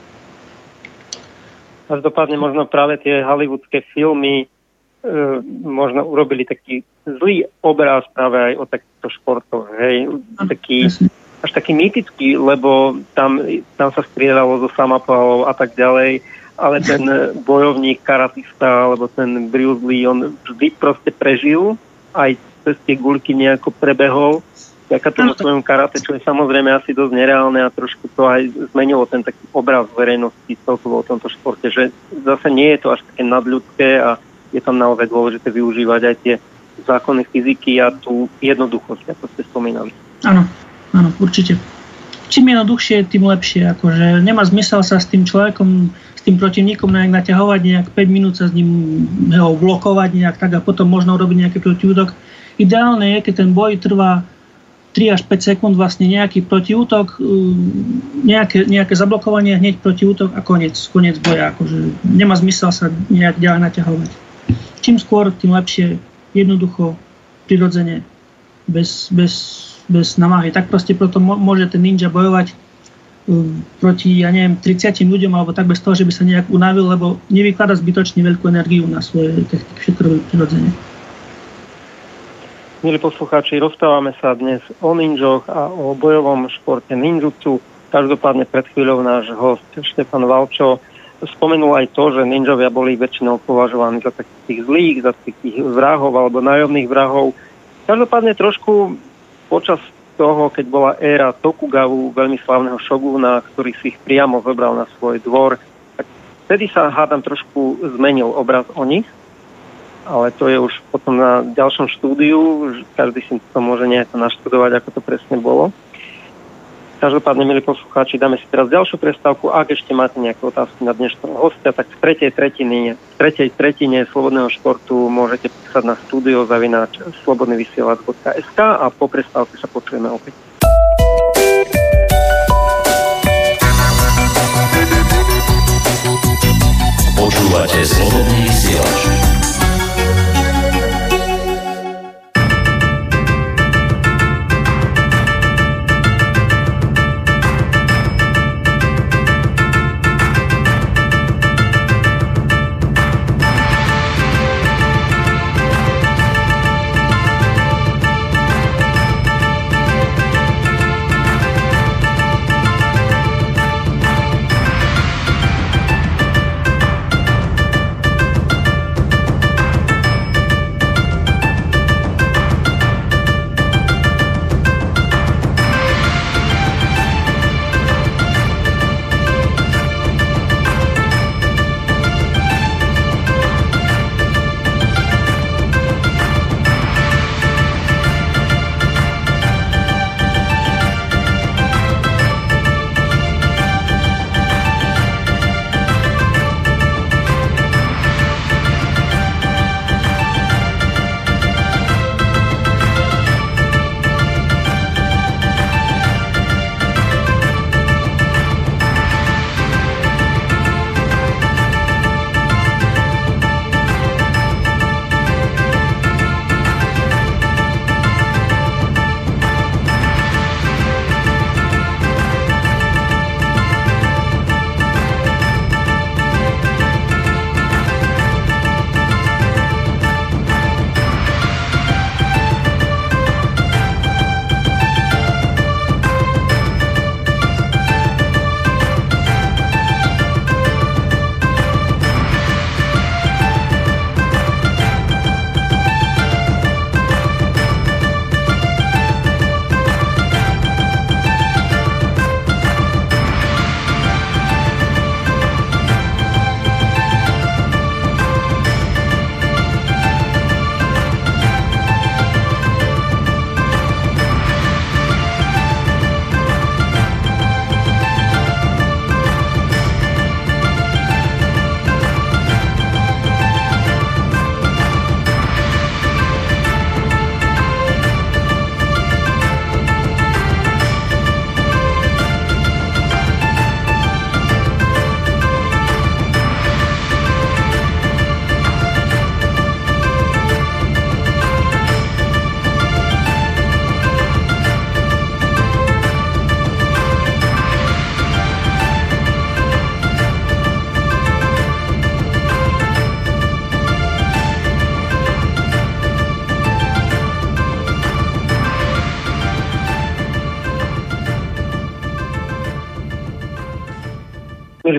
Každopádne možno práve tie hollywoodske filmy e, možno urobili taký zlý obraz práve aj o takýchto športoch, hej, taký... Jasne. Až taký mýtický, lebo tam, tam sa striedalo so samopalou a tak ďalej, ale ten bojovník, karatista, alebo ten Bruce Lee, on vždy proste prežil, aj cez tie guľky nejako prebehol, vďaka tomu svojom karate, čo je samozrejme asi dosť nereálne a trošku to aj zmenilo ten taký obraz verejnosti celkovo o tomto športe, že zase nie je to až také nadľudské a je tam naozaj dôležité využívať aj tie zákony fyziky a tú jednoduchosť, ako ste spomínali. Áno. Áno, určite. Čím jednoduchšie, tým lepšie. Akože nemá zmysel sa s tým človekom, s tým protivníkom nejak naťahovať, nejak päť minút sa s ním ho blokovať nejak tak a potom možno urobiť nejaký protiútok. Ideálne je, keď ten boj trvá tri až päť sekúnd, vlastne nejaký protiútok, nejaké, nejaké zablokovanie, hneď protiútok a koniec, koniec boja. Akože nemá zmysel sa nejak ďalej naťahovať. Čím skôr, tým lepšie, jednoducho, prirodzene, bez, bez bez namáhy. Tak proste preto môže ten ninja bojovať proti, ja neviem, tridsiatim ľuďom alebo tak bez toho, že by sa nejak unavil, lebo nevyklada zbytočne veľkú energiu na svoje techniky, všetko robí prirodzene. Milí poslucháči, rozprávame sa dnes o ninjoch a o bojovom športe ninjutsu. Každopádne pred chvíľou náš host Štefan Valčo spomenul aj to, že ninjovia boli väčšinou považovaní za takých zlých, za takých vrahov alebo nájomných vrahov. Každopádne trošku počas toho, keď bola éra Tokugavu, veľmi slávneho šogúna, ktorý si ich priamo zobral na svoj dvor, tak vtedy sa, hádam, trošku zmenil obraz o nich, ale to je už potom na ďalšom štúdiu, každý si to môže nejako naštudovať, ako to presne bolo. Každopádne, milí poslucháči, dáme si teraz ďalšiu prestávku. Ak ešte máte nejaké otázky na dnešného hostia, tak v tretej tretine, v tretej tretine Slobodného športu môžete písať na studio zavináč slobodnyvysielac bodka es ká a po prestávke sa počujeme opäť. Počúvate Slobodný vysielač.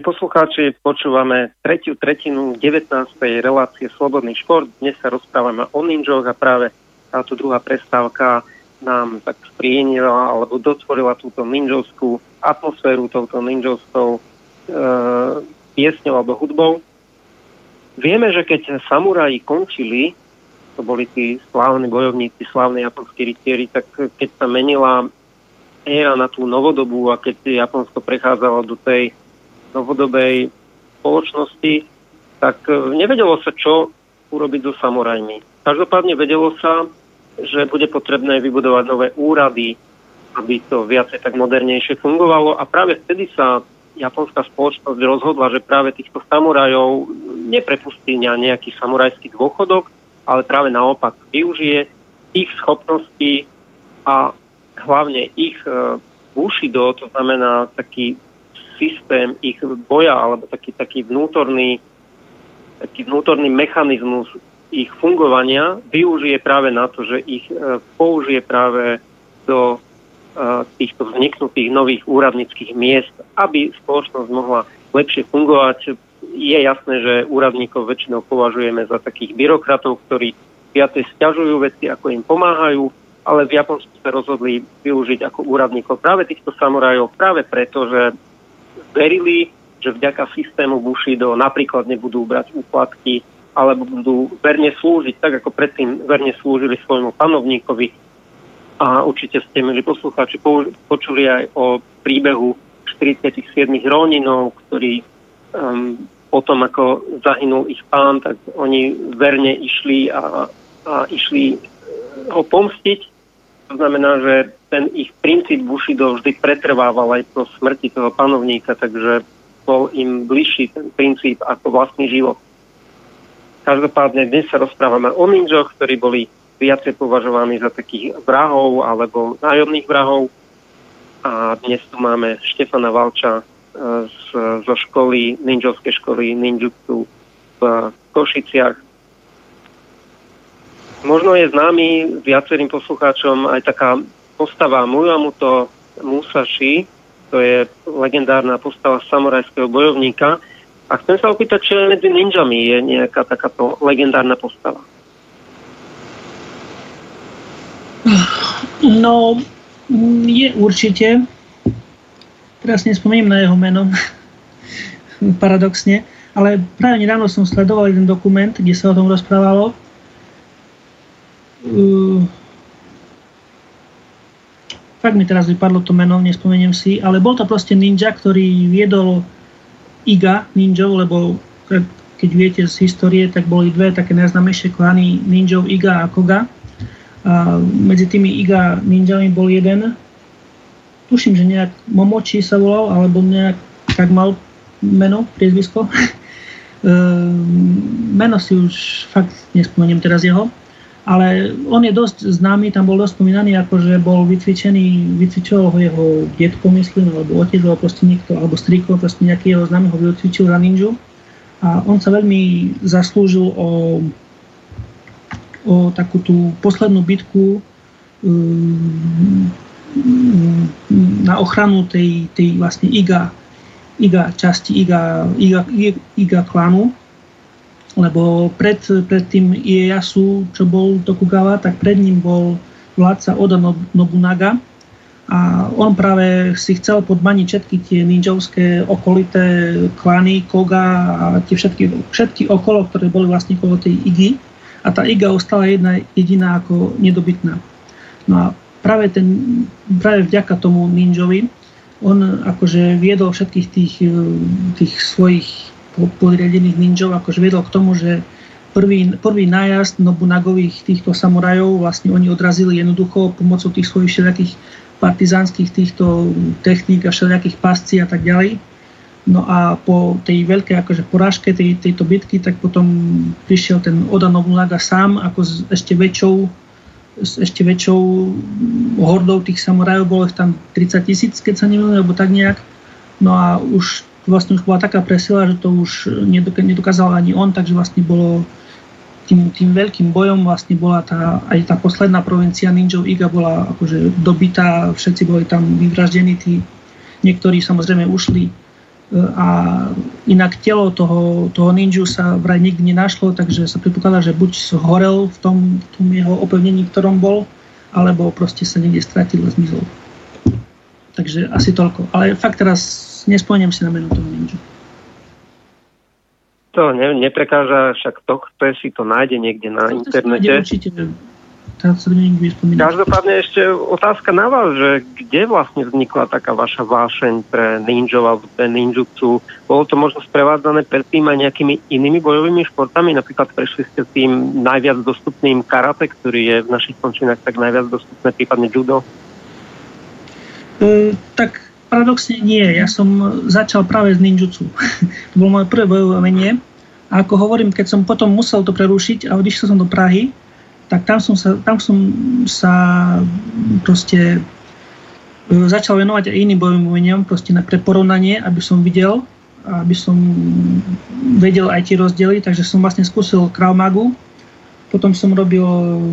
poslucháči, počúvame tretiu tretinu devätnástej relácie Slobodný šport. Dnes sa rozprávame o ninjoch a práve táto druhá prestávka nám tak spríjemnila alebo dotvorila túto ninjovskú atmosféru touto ninjovskou e, piesňou alebo hudbou. Vieme, že keď samuraji končili, to boli tí slávni bojovníci, slávni japonskí rytieri, tak keď sa menila éra na tú novodobu a keď Japonsko prechádzalo do tej novodobej spoločnosti, tak nevedelo sa, čo urobiť so samurajmi. Každopádne vedelo sa, že bude potrebné vybudovať nové úrady, aby to viacej tak modernejšie fungovalo a práve vtedy sa japonská spoločnosť rozhodla, že práve týchto samurajov neprepustí na nejaký samurajský dôchodok, ale práve naopak využije ich schopností a hlavne ich bushido, to znamená taký systém ich boja, alebo taký, taký vnútorný taký vnútorný mechanizmus ich fungovania využije práve na to, že ich e, použije práve do e, týchto vzniknutých nových úradníckych miest, aby spoločnosť mohla lepšie fungovať. Je jasné, že úradníkov väčšinou považujeme za takých byrokratov, ktorí viacej sťažujú veci, ako im pomáhajú, ale v Japonsku sa rozhodli využiť ako úradníkov práve týchto samurajov, práve preto, že verili, že vďaka systému Bushido napríklad nebudú brať úplatky alebo budú verne slúžiť, tak ako predtým verne slúžili svojmu panovníkovi. A určite ste, milí poslucháči, počuli aj o príbehu štyridsaťsedem roninov, ktorí um, potom, ako zahynul ich pán, tak oni verne išli a, a išli ho pomstiť. To znamená, že ten ich princíp Bushido vždy pretrvával aj po smrti toho panovníka, takže bol im bližší ten princíp ako vlastný život. Každopádne dnes sa rozprávame o ninjoch, ktorí boli viacej považovaní za takých vrahov alebo nájomných vrahov. A dnes tu máme Štefana Valča z, zo školy, ninjovskej školy ninjutsu v Košiciach. Možno je známy viacerým poslucháčom aj taká postava Miyamoto Musashi, to je legendárna postava samurajského bojovníka. A chcem sa opýtať, či medzi ninjami je nejaká takáto legendárna postava. No, je určite. Teraz nespomeniem na jeho meno, paradoxne, ale práve nedávno som sledoval jeden dokument, kde sa o tom rozprávalo. Uh, fakt mi teraz vypadlo to meno, nespomeniem si, ale bol to proste ninja, ktorý viedol Iga ninjov, lebo keď viete z histórie, tak boli dve také najznámejšie klany ninjov, Iga a Koga. A medzi tými Iga ninjami bol jeden, tuším, že nejak Momochi sa volal, alebo nejak tak mal meno, priezvisko. Meno si už fakt nespomeniem teraz jeho. Ale on je dosť známy, tam bol dosť spomínaný, akože bol vycvičený, vycvičoval ho jeho detko, myslím, alebo otec, alebo proste niekto, alebo striko, proste nejaký jeho známy ho vycvičil za ninju. A on sa veľmi zaslúžil o, o takú tú poslednú bitku um, na ochranu tej, tej vlastne Iga, Iga časti, Iga, Iga, Iga, Iga klanu. Lebo pred, pred tým Ieyasu, čo bol Tokugawa, tak pred ním bol vládca Oda Nobunaga a on práve si chcel podmaniť všetky tie ninjovské okolité klany, Koga a tie všetky, všetky okolo, ktoré boli vlastne okolo tej Igi a tá Iga ostala jedna jediná ako nedobytná. No a práve, ten, práve vďaka tomu ninjovi on akože viedol všetkých tých, tých svojich podriadených ninjov, akože viedol k tomu, že prvý, prvý nájazd Nobunagových týchto samurajov vlastne oni odrazili jednoducho pomocou tých svojich všelijakých partizánskych týchto techník a všelijakých pascí a tak ďalej. No a po tej veľkej akože porážke tej, tejto bitky, tak potom prišiel ten Oda Nobunaga sám ako s ešte väčšou s ešte väčšou hordou tých samurajov, bolo ich tam tridsať tisíc, keď sa nemýlim, alebo tak nejak. No a už vlastne už bola taká presila, že to už nedokázal ani on, takže vlastne bolo tým, tým veľkým bojom vlastne bola tá, aj tá posledná provincia ninjov Iga bola akože dobitá, všetci boli tam vyvraždení, tí, niektorí samozrejme ušli a inak telo toho, toho ninju sa vraj nikdy nenašlo, takže sa predpokladá, že buď horel v tom, v tom jeho opevnení, v ktorom bol, alebo proste sa niekde stratil a zmizol. Takže asi toľko. Ale fakt teraz nespomeniem si na meno toho ninju. To ne, neprekáža, však to, kto si to nájde niekde na to internete. To určite, tá sa niekde spomínať. Každopádne ešte otázka na vás, že kde vlastne vznikla taká vaša vášeň pre ninjov alebo pre ninjutsu? Bolo to možno sprevádzané predtým aj nejakými inými bojovými športami? Napríklad prešli ste tým najviac dostupným karate, ktorý je v našich končinách tak najviac dostupné, prípadne judo? E, tak paradoxne nie. Ja som začal práve s ninjutsu. To bolo moje prvé bojové umenie. A ako hovorím, keď som potom musel to prerušiť a odišiel som do Prahy, tak tam som sa, tam som sa proste začal venovať aj iným bojovým umeniam, proste pre porovnanie, aby som videl, aby som vedel aj tie rozdiely. Takže som vlastne skúsil Krav Magu, potom som robil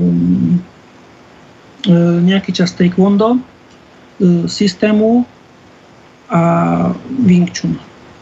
nejaký čas taekwondo, systému a Wing Chun.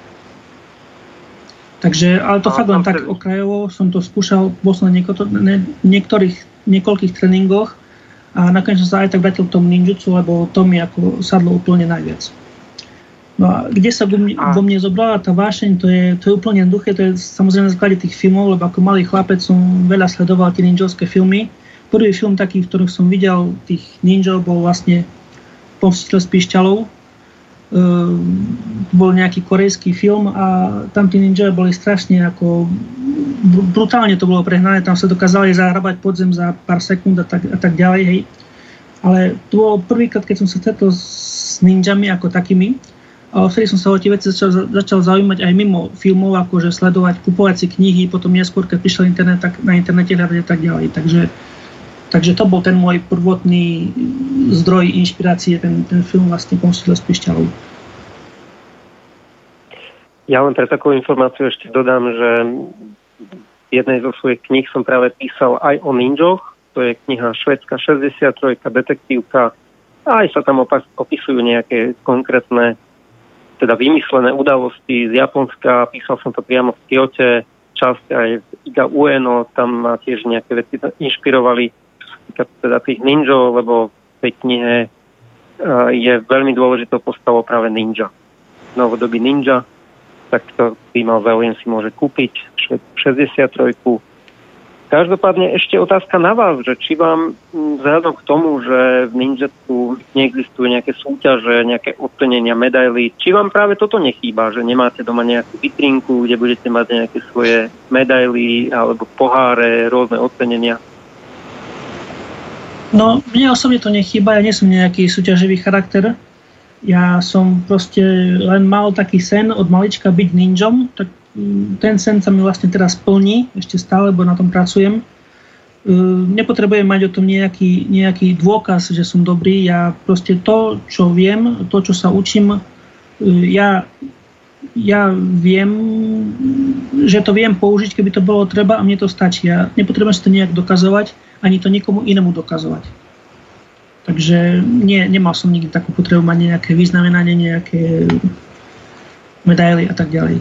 Takže, ale to a fakt len tak tedy okrajovo som to skúšal, bol som na niektorých, niekoľkých tréningoch a nakoniec som sa aj tak vrátil k tomu ninjutsu, lebo to mi ako sadlo úplne najviac. No a kde sa vo mne, vo mne zobrala tá vášeň, to je, to je úplne jednoduché, to je samozrejme na základe tých filmov, lebo ako malý chlapec som veľa sledoval tie ninjovské filmy. Prvý film taký, v ktorých som videl tých ninjov, bol vlastne Pomstiteľ z píšťalov. Uh, bol nejaký korejský film a tam tí ninja boli strašne ako br- brutálne to bolo prehnané, tam sa dokázali zahrabať pod zem za pár sekúnd a tak, a tak ďalej, hej. Ale to bolo prvýkrát, keď som sa stretol s ninjami ako takými a vtedy som sa o tie veci začal, začal zaujímať aj mimo filmov, akože sledovať, kupovať si knihy, potom neskôr, keď prišiel internet, tak na internete hľadať a tak ďalej, takže Takže to bol ten môj prvotný zdroj inšpirácie, ten, ten film vlastne Pomstiteľ z píšťalov. Ja len pre takú informáciu ešte dodám, že v jednej zo svojich kníh som práve písal aj o ninjoch. To je kniha Švédska šesťdesiattri, detektívka. A aj sa tam opisujú nejaké konkrétne, teda vymyslené udalosti z Japonska. Písal som to priamo v Kyote, časť aj v Iga Ueno, tam ma tiež nejaké veci inšpirovali, teda tých ninjov, lebo v tej knihe uh, je veľmi dôležitou postavou práve ninja. Novodobý ninja, tak to by mal záujem si môže kúpiť šesťdesiattri. Každopádne ešte otázka na vás, že či vám vzhľadom k tomu, že v ninjatsu neexistujú nejaké súťaže, nejaké ocenenia, medaily, či vám práve toto nechýba, že nemáte doma nejakú vitrinku, kde budete mať nejaké svoje medaily alebo poháre, rôzne ocenenia? No, mne osobne to nechýba, ja nie som nejaký súťaživý charakter. Ja som proste len mal taký sen od malička byť ninjom, tak ten sen sa mi vlastne teraz plní, ešte stále, bo na tom pracujem. Nepotrebujem mať o tom nejaký, nejaký dôkaz, že som dobrý. Ja proste to, čo viem, to, čo sa učím, ja, ja viem, že to viem použiť, keby to bolo treba a mne to stačí. Ja nepotrebujem si to nejak dokazovať, ani to nikomu inému dokazovať. Takže nie, nemal som nikdy takú potrebu mať nejaké vyznamenanie, nejaké medaily a tak ďalej.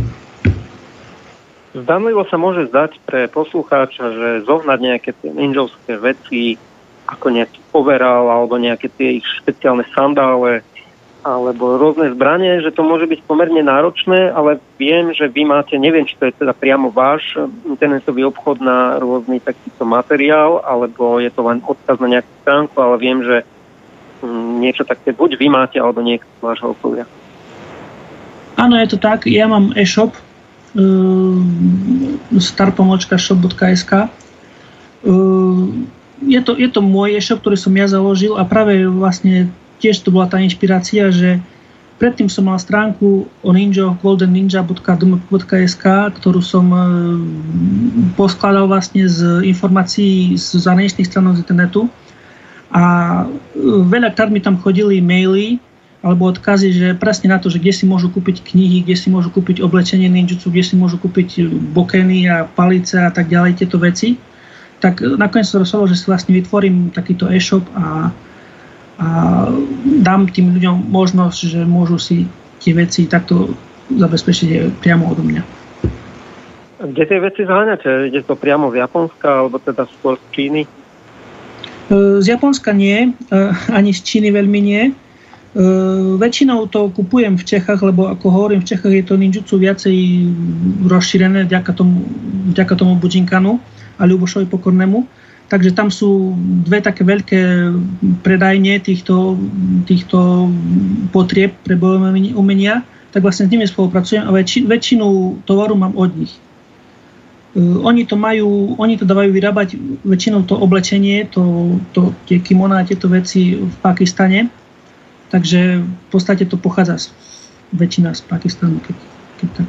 Zdanlivo sa môže zdať pre poslucháča, že zohnať nejaké tie ninjovské veci, ako nejaký overall, alebo nejaké tie ich špeciálne sandále, alebo rôzne zbranie, že to môže byť pomerne náročné, ale viem, že vy máte, neviem, či to je teda priamo váš internetový obchod na rôzny takýto materiál, alebo je to len odkaz na nejakú stránku, ale viem, že niečo také buď vy máte, alebo niekto z vášho okolia. Áno, je to tak. Ja mám e-shop uh, starpomočka shop bodka es ká. Uh, je, to, je to môj e-shop, ktorý som ja založil a práve vlastne tiež to bola tá inšpirácia, že predtým som mal stránku o ninjoch golden ninja bodka d m bodka es ká, ktorú som uh, poskladal vlastne z informácií z zahraničných stránok z internetu a uh, veľakrát mi tam chodili maily alebo odkazy, že presne na to, že kde si môžu kúpiť knihy, kde si môžu kúpiť oblečenie ninjutsu, kde si môžu kúpiť bokeny a palice a tak ďalej, tieto veci. Tak nakoniec sa rozhodol, že si vlastne vytvorím takýto e-shop a a dám tým ľuďom možnosť, že môžu si tie veci takto zabezpečenie priamo odo mňa. Kde tie veci zháňate? Ide to priamo z Japonska, alebo teda skôr z Číny? Z Japonska nie, ani z Číny veľmi nie. Väčšinou to kupujem v Čechách, lebo ako hovorím, v Čechách je to ninjutsu viacej rozšírené vďaka tomu, vďaka tomu Bujinkanu a Ľubošovi Pokornému. Takže tam sú dve také veľké predajne týchto, týchto potrieb pre bojové umenia. Tak vlastne s nimi spolupracujem a väčši, väčšinu tovaru mám od nich. Uh, oni to majú, oni to dávajú vyrábať väčšinou to oblečenie, to, to, tie kimoná, tieto veci v Pakistane. Takže v podstate to pochádza z, väčšina z Pakistanu, keď, keď tak.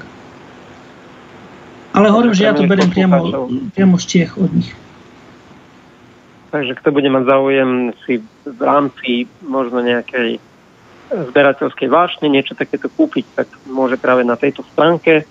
Ale hovorím, že ja to beriem priamo, priamo z Čiech od nich. Takže kto bude mať záujem si v rámci možno nejakej zberateľskej vášne niečo takéto kúpiť, tak môže práve na tejto stránke.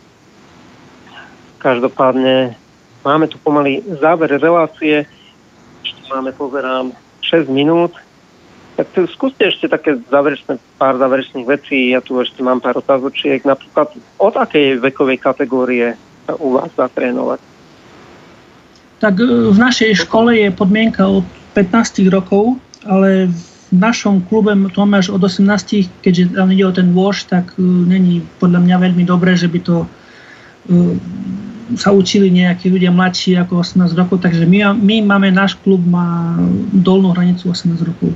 Každopádne máme tu pomaly záver relácie. Ešte máme, pozerám, šesť minút. Tak tu skúste ešte také záverečné, pár záverečných vecí. Ja tu ešte mám pár otázočiek. Napríklad, od akej vekovej kategórie sa u vás dá trénovať? Tak v našej škole je podmienka od pätnásť rokov, ale v našom klube to máme až od osemnásť, keďže tam ide o ten vôž, tak uh, není podľa mňa veľmi dobré, že by to uh, sa učili nejakí ľudia mladší ako osemnásť rokov, takže my, my máme, náš klub má dolnú hranicu osemnásť rokov.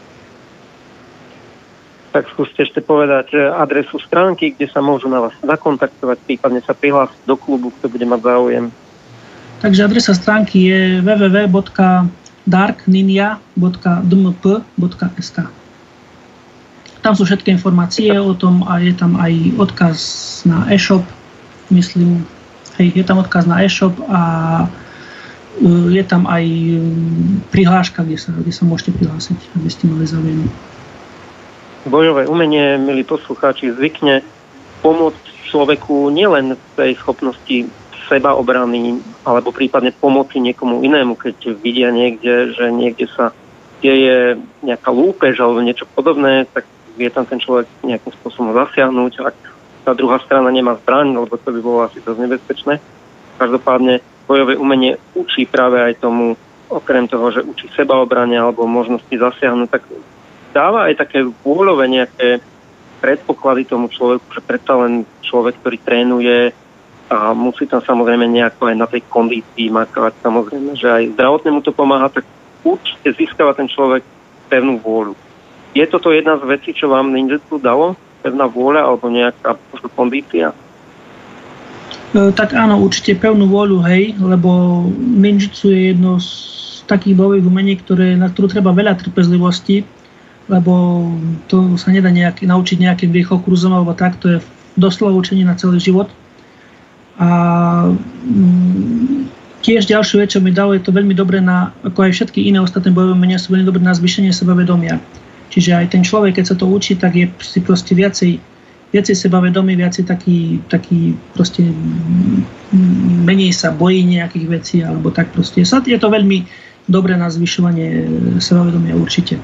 Tak skúste ešte povedať adresu stránky, kde sa môžu na vás zakontaktovať, prípadne sa prihlásiť do klubu, kto bude mať záujem. Takže adresa stránky je w w w bodka dark ninja bodka d m p bodka s k. Tam sú všetky informácie o tom a je tam aj odkaz na e-shop, myslím. Hej, je tam odkaz na e-shop a je tam aj prihláška, kde sa, kde sa môžete prihlásiť, aby ste mali záujem. Bojové umenie, milí poslucháči, zvykne pomôcť človeku nielen v tej schopnosti sebaobrany, alebo prípadne pomoci niekomu inému, keď vidia niekde, že niekde sa deje nejaká lúpež alebo niečo podobné, tak vie tam ten človek nejakým spôsobom zasiahnuť. Ak tá druhá strana nemá zbraň, lebo to by bolo asi dosť nebezpečné. Každopádne bojové umenie učí práve aj tomu, okrem toho, že učí sebaobrane alebo možnosti zasiahnuť, tak dáva aj také vôľové nejaké predpoklady tomu človeku, že predsa len človek, ktorý trénuje a musí tam samozrejme nejako aj na tej kondícii makať, samozrejme, že aj zdravotnému to pomáha, tak určite získava ten človek pevnú vôľu. Je toto jedna z vecí, čo vám ninjutsu dalo? Pevná vôľa alebo nejaká kondícia? E, tak áno, určite pevnú vôľu, hej, lebo ninjutsu je jedno z takých bojových umení, ktoré, na ktorú treba veľa trpezlivosti, lebo to sa nedá nejak, naučiť nejakým rýchlokurzom alebo tak, to je doslova učenie na celý život. A mm, tiež ďalšiu vec, čo mi dalo, je to veľmi dobré na, ako aj všetky iné ostatné bojové umenia, sú veľmi dobré na zvýšenie sebavedomia. Čiže aj ten človek, keď sa to učí, tak je si proste viacej, viacej sebavedomý, viacej taký, taký proste menej sa bojí nejakých vecí, alebo tak proste. Je to veľmi dobré na zvyšovanie sebavedomia určite.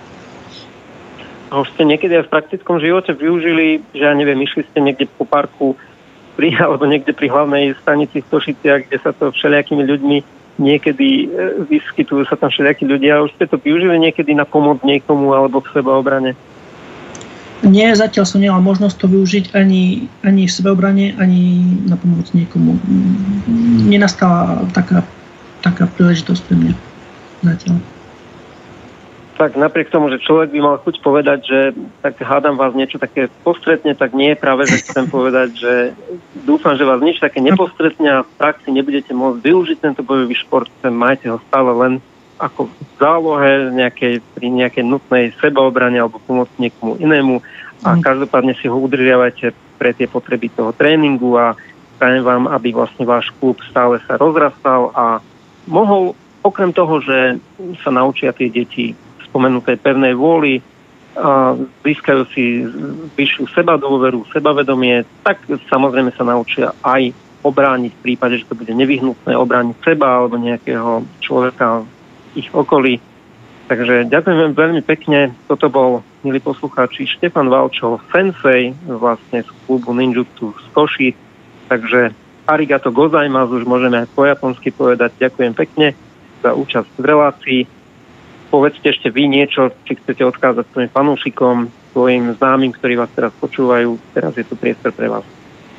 A už ste niekedy aj v praktickom živote využili, že ja neviem, išli ste niekde po parku pri, alebo niekde pri hlavnej stanici v Košiciach, kde sa to všelijakými ľuďmi niekedy vyskytujú sa tam všelijakí ľudia. Už ste to využili niekedy na pomoc niekomu alebo v sebaobrane? Nie, zatiaľ som nemal možnosť to využiť ani, ani v sebaobrane, ani na pomoc niekomu. Nenastala taká, taká príležitosť pre mňa zatiaľ. Tak napriek tomu, že človek by mal chuť povedať, že tak hádam vás niečo také postretne, tak nie, práve že chcem povedať, že dúfam, že vás nič také nepostretne a v praxi nebudete môcť využiť tento bojový šport, majte ho stále len ako v zálohe nejakej, pri nejakej nutnej sebaobrane alebo pomoci niekomu inému a každopádne si ho udržiavajte pre tie potreby toho tréningu a prajem vám, aby vlastne váš klub stále sa rozrastal a mohol okrem toho, že sa naučia tie deti spomenutej pevnej vôli, a získajú si vyššiu sebadôveru, sebavedomie, tak samozrejme sa naučia aj obrániť v prípade, že to bude nevyhnutné obrániť seba alebo nejakého človeka v ich okolí. Takže ďakujem veľmi pekne. Toto bol milí poslucháči, Štefan Valčo, sensei vlastne z klubu Ninjutsu z Košíc, takže arigato gozaimasu, už môžeme aj po japonsky povedať. Ďakujem pekne za účasť v relácii. Povedzte ešte vy niečo, či chcete odkázať svojim fanúšikom, svojim známym, ktorí vás teraz počúvajú. Teraz je tu priestor pre vás.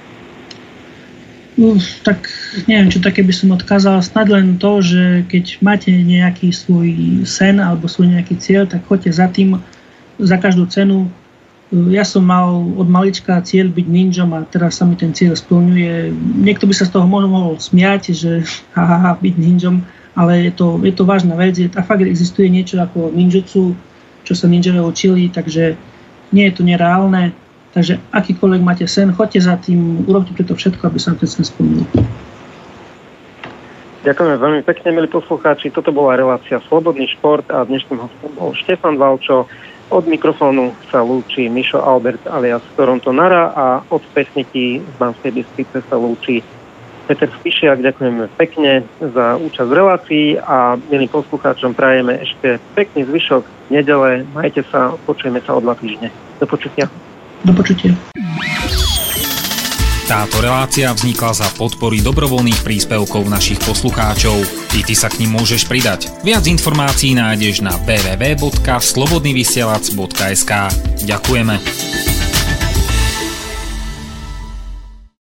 No, tak neviem, čo také by som odkázal. Snad len to, že keď máte nejaký svoj sen alebo svoj nejaký cieľ, tak choďte za tým, za každú cenu. Ja som mal od malička cieľ byť ninjom a teraz sa mi ten cieľ splňuje. Niekto by sa z toho možno mohol smiať, že haha, byť ninjom, ale je to, je to vážna vec. A fakt existuje niečo ako ninjutsu, čo sa ninjovia učili, takže nie je to nereálne. Takže akýkoľvek máte sen, choďte za tým, urobte preto všetko, aby sa ten sen splnil. Ďakujeme veľmi pekne, milí poslucháči. Toto bola relácia Slobodný šport a dnešným hostom bol Štefan Valčo. Od mikrofónu sa lúči Mišo Albert alias Toronto Nara a od techniky z Banskej Bystrice sa lúči Peter Spišiak. Ďakujeme pekne za účasť v relácii a milým poslucháčom prajeme ešte pekný zvyšok nedele. Majte sa, počujeme sa o dva týždne. Do počutia. Do počutia. Táto relácia vznikla za podpory dobrovoľných príspevkov našich poslucháčov. I ty sa k nim môžeš pridať. Viac informácií nájdeš na w w w bodka slobodnyvysielac bodka es ka. Ďakujeme.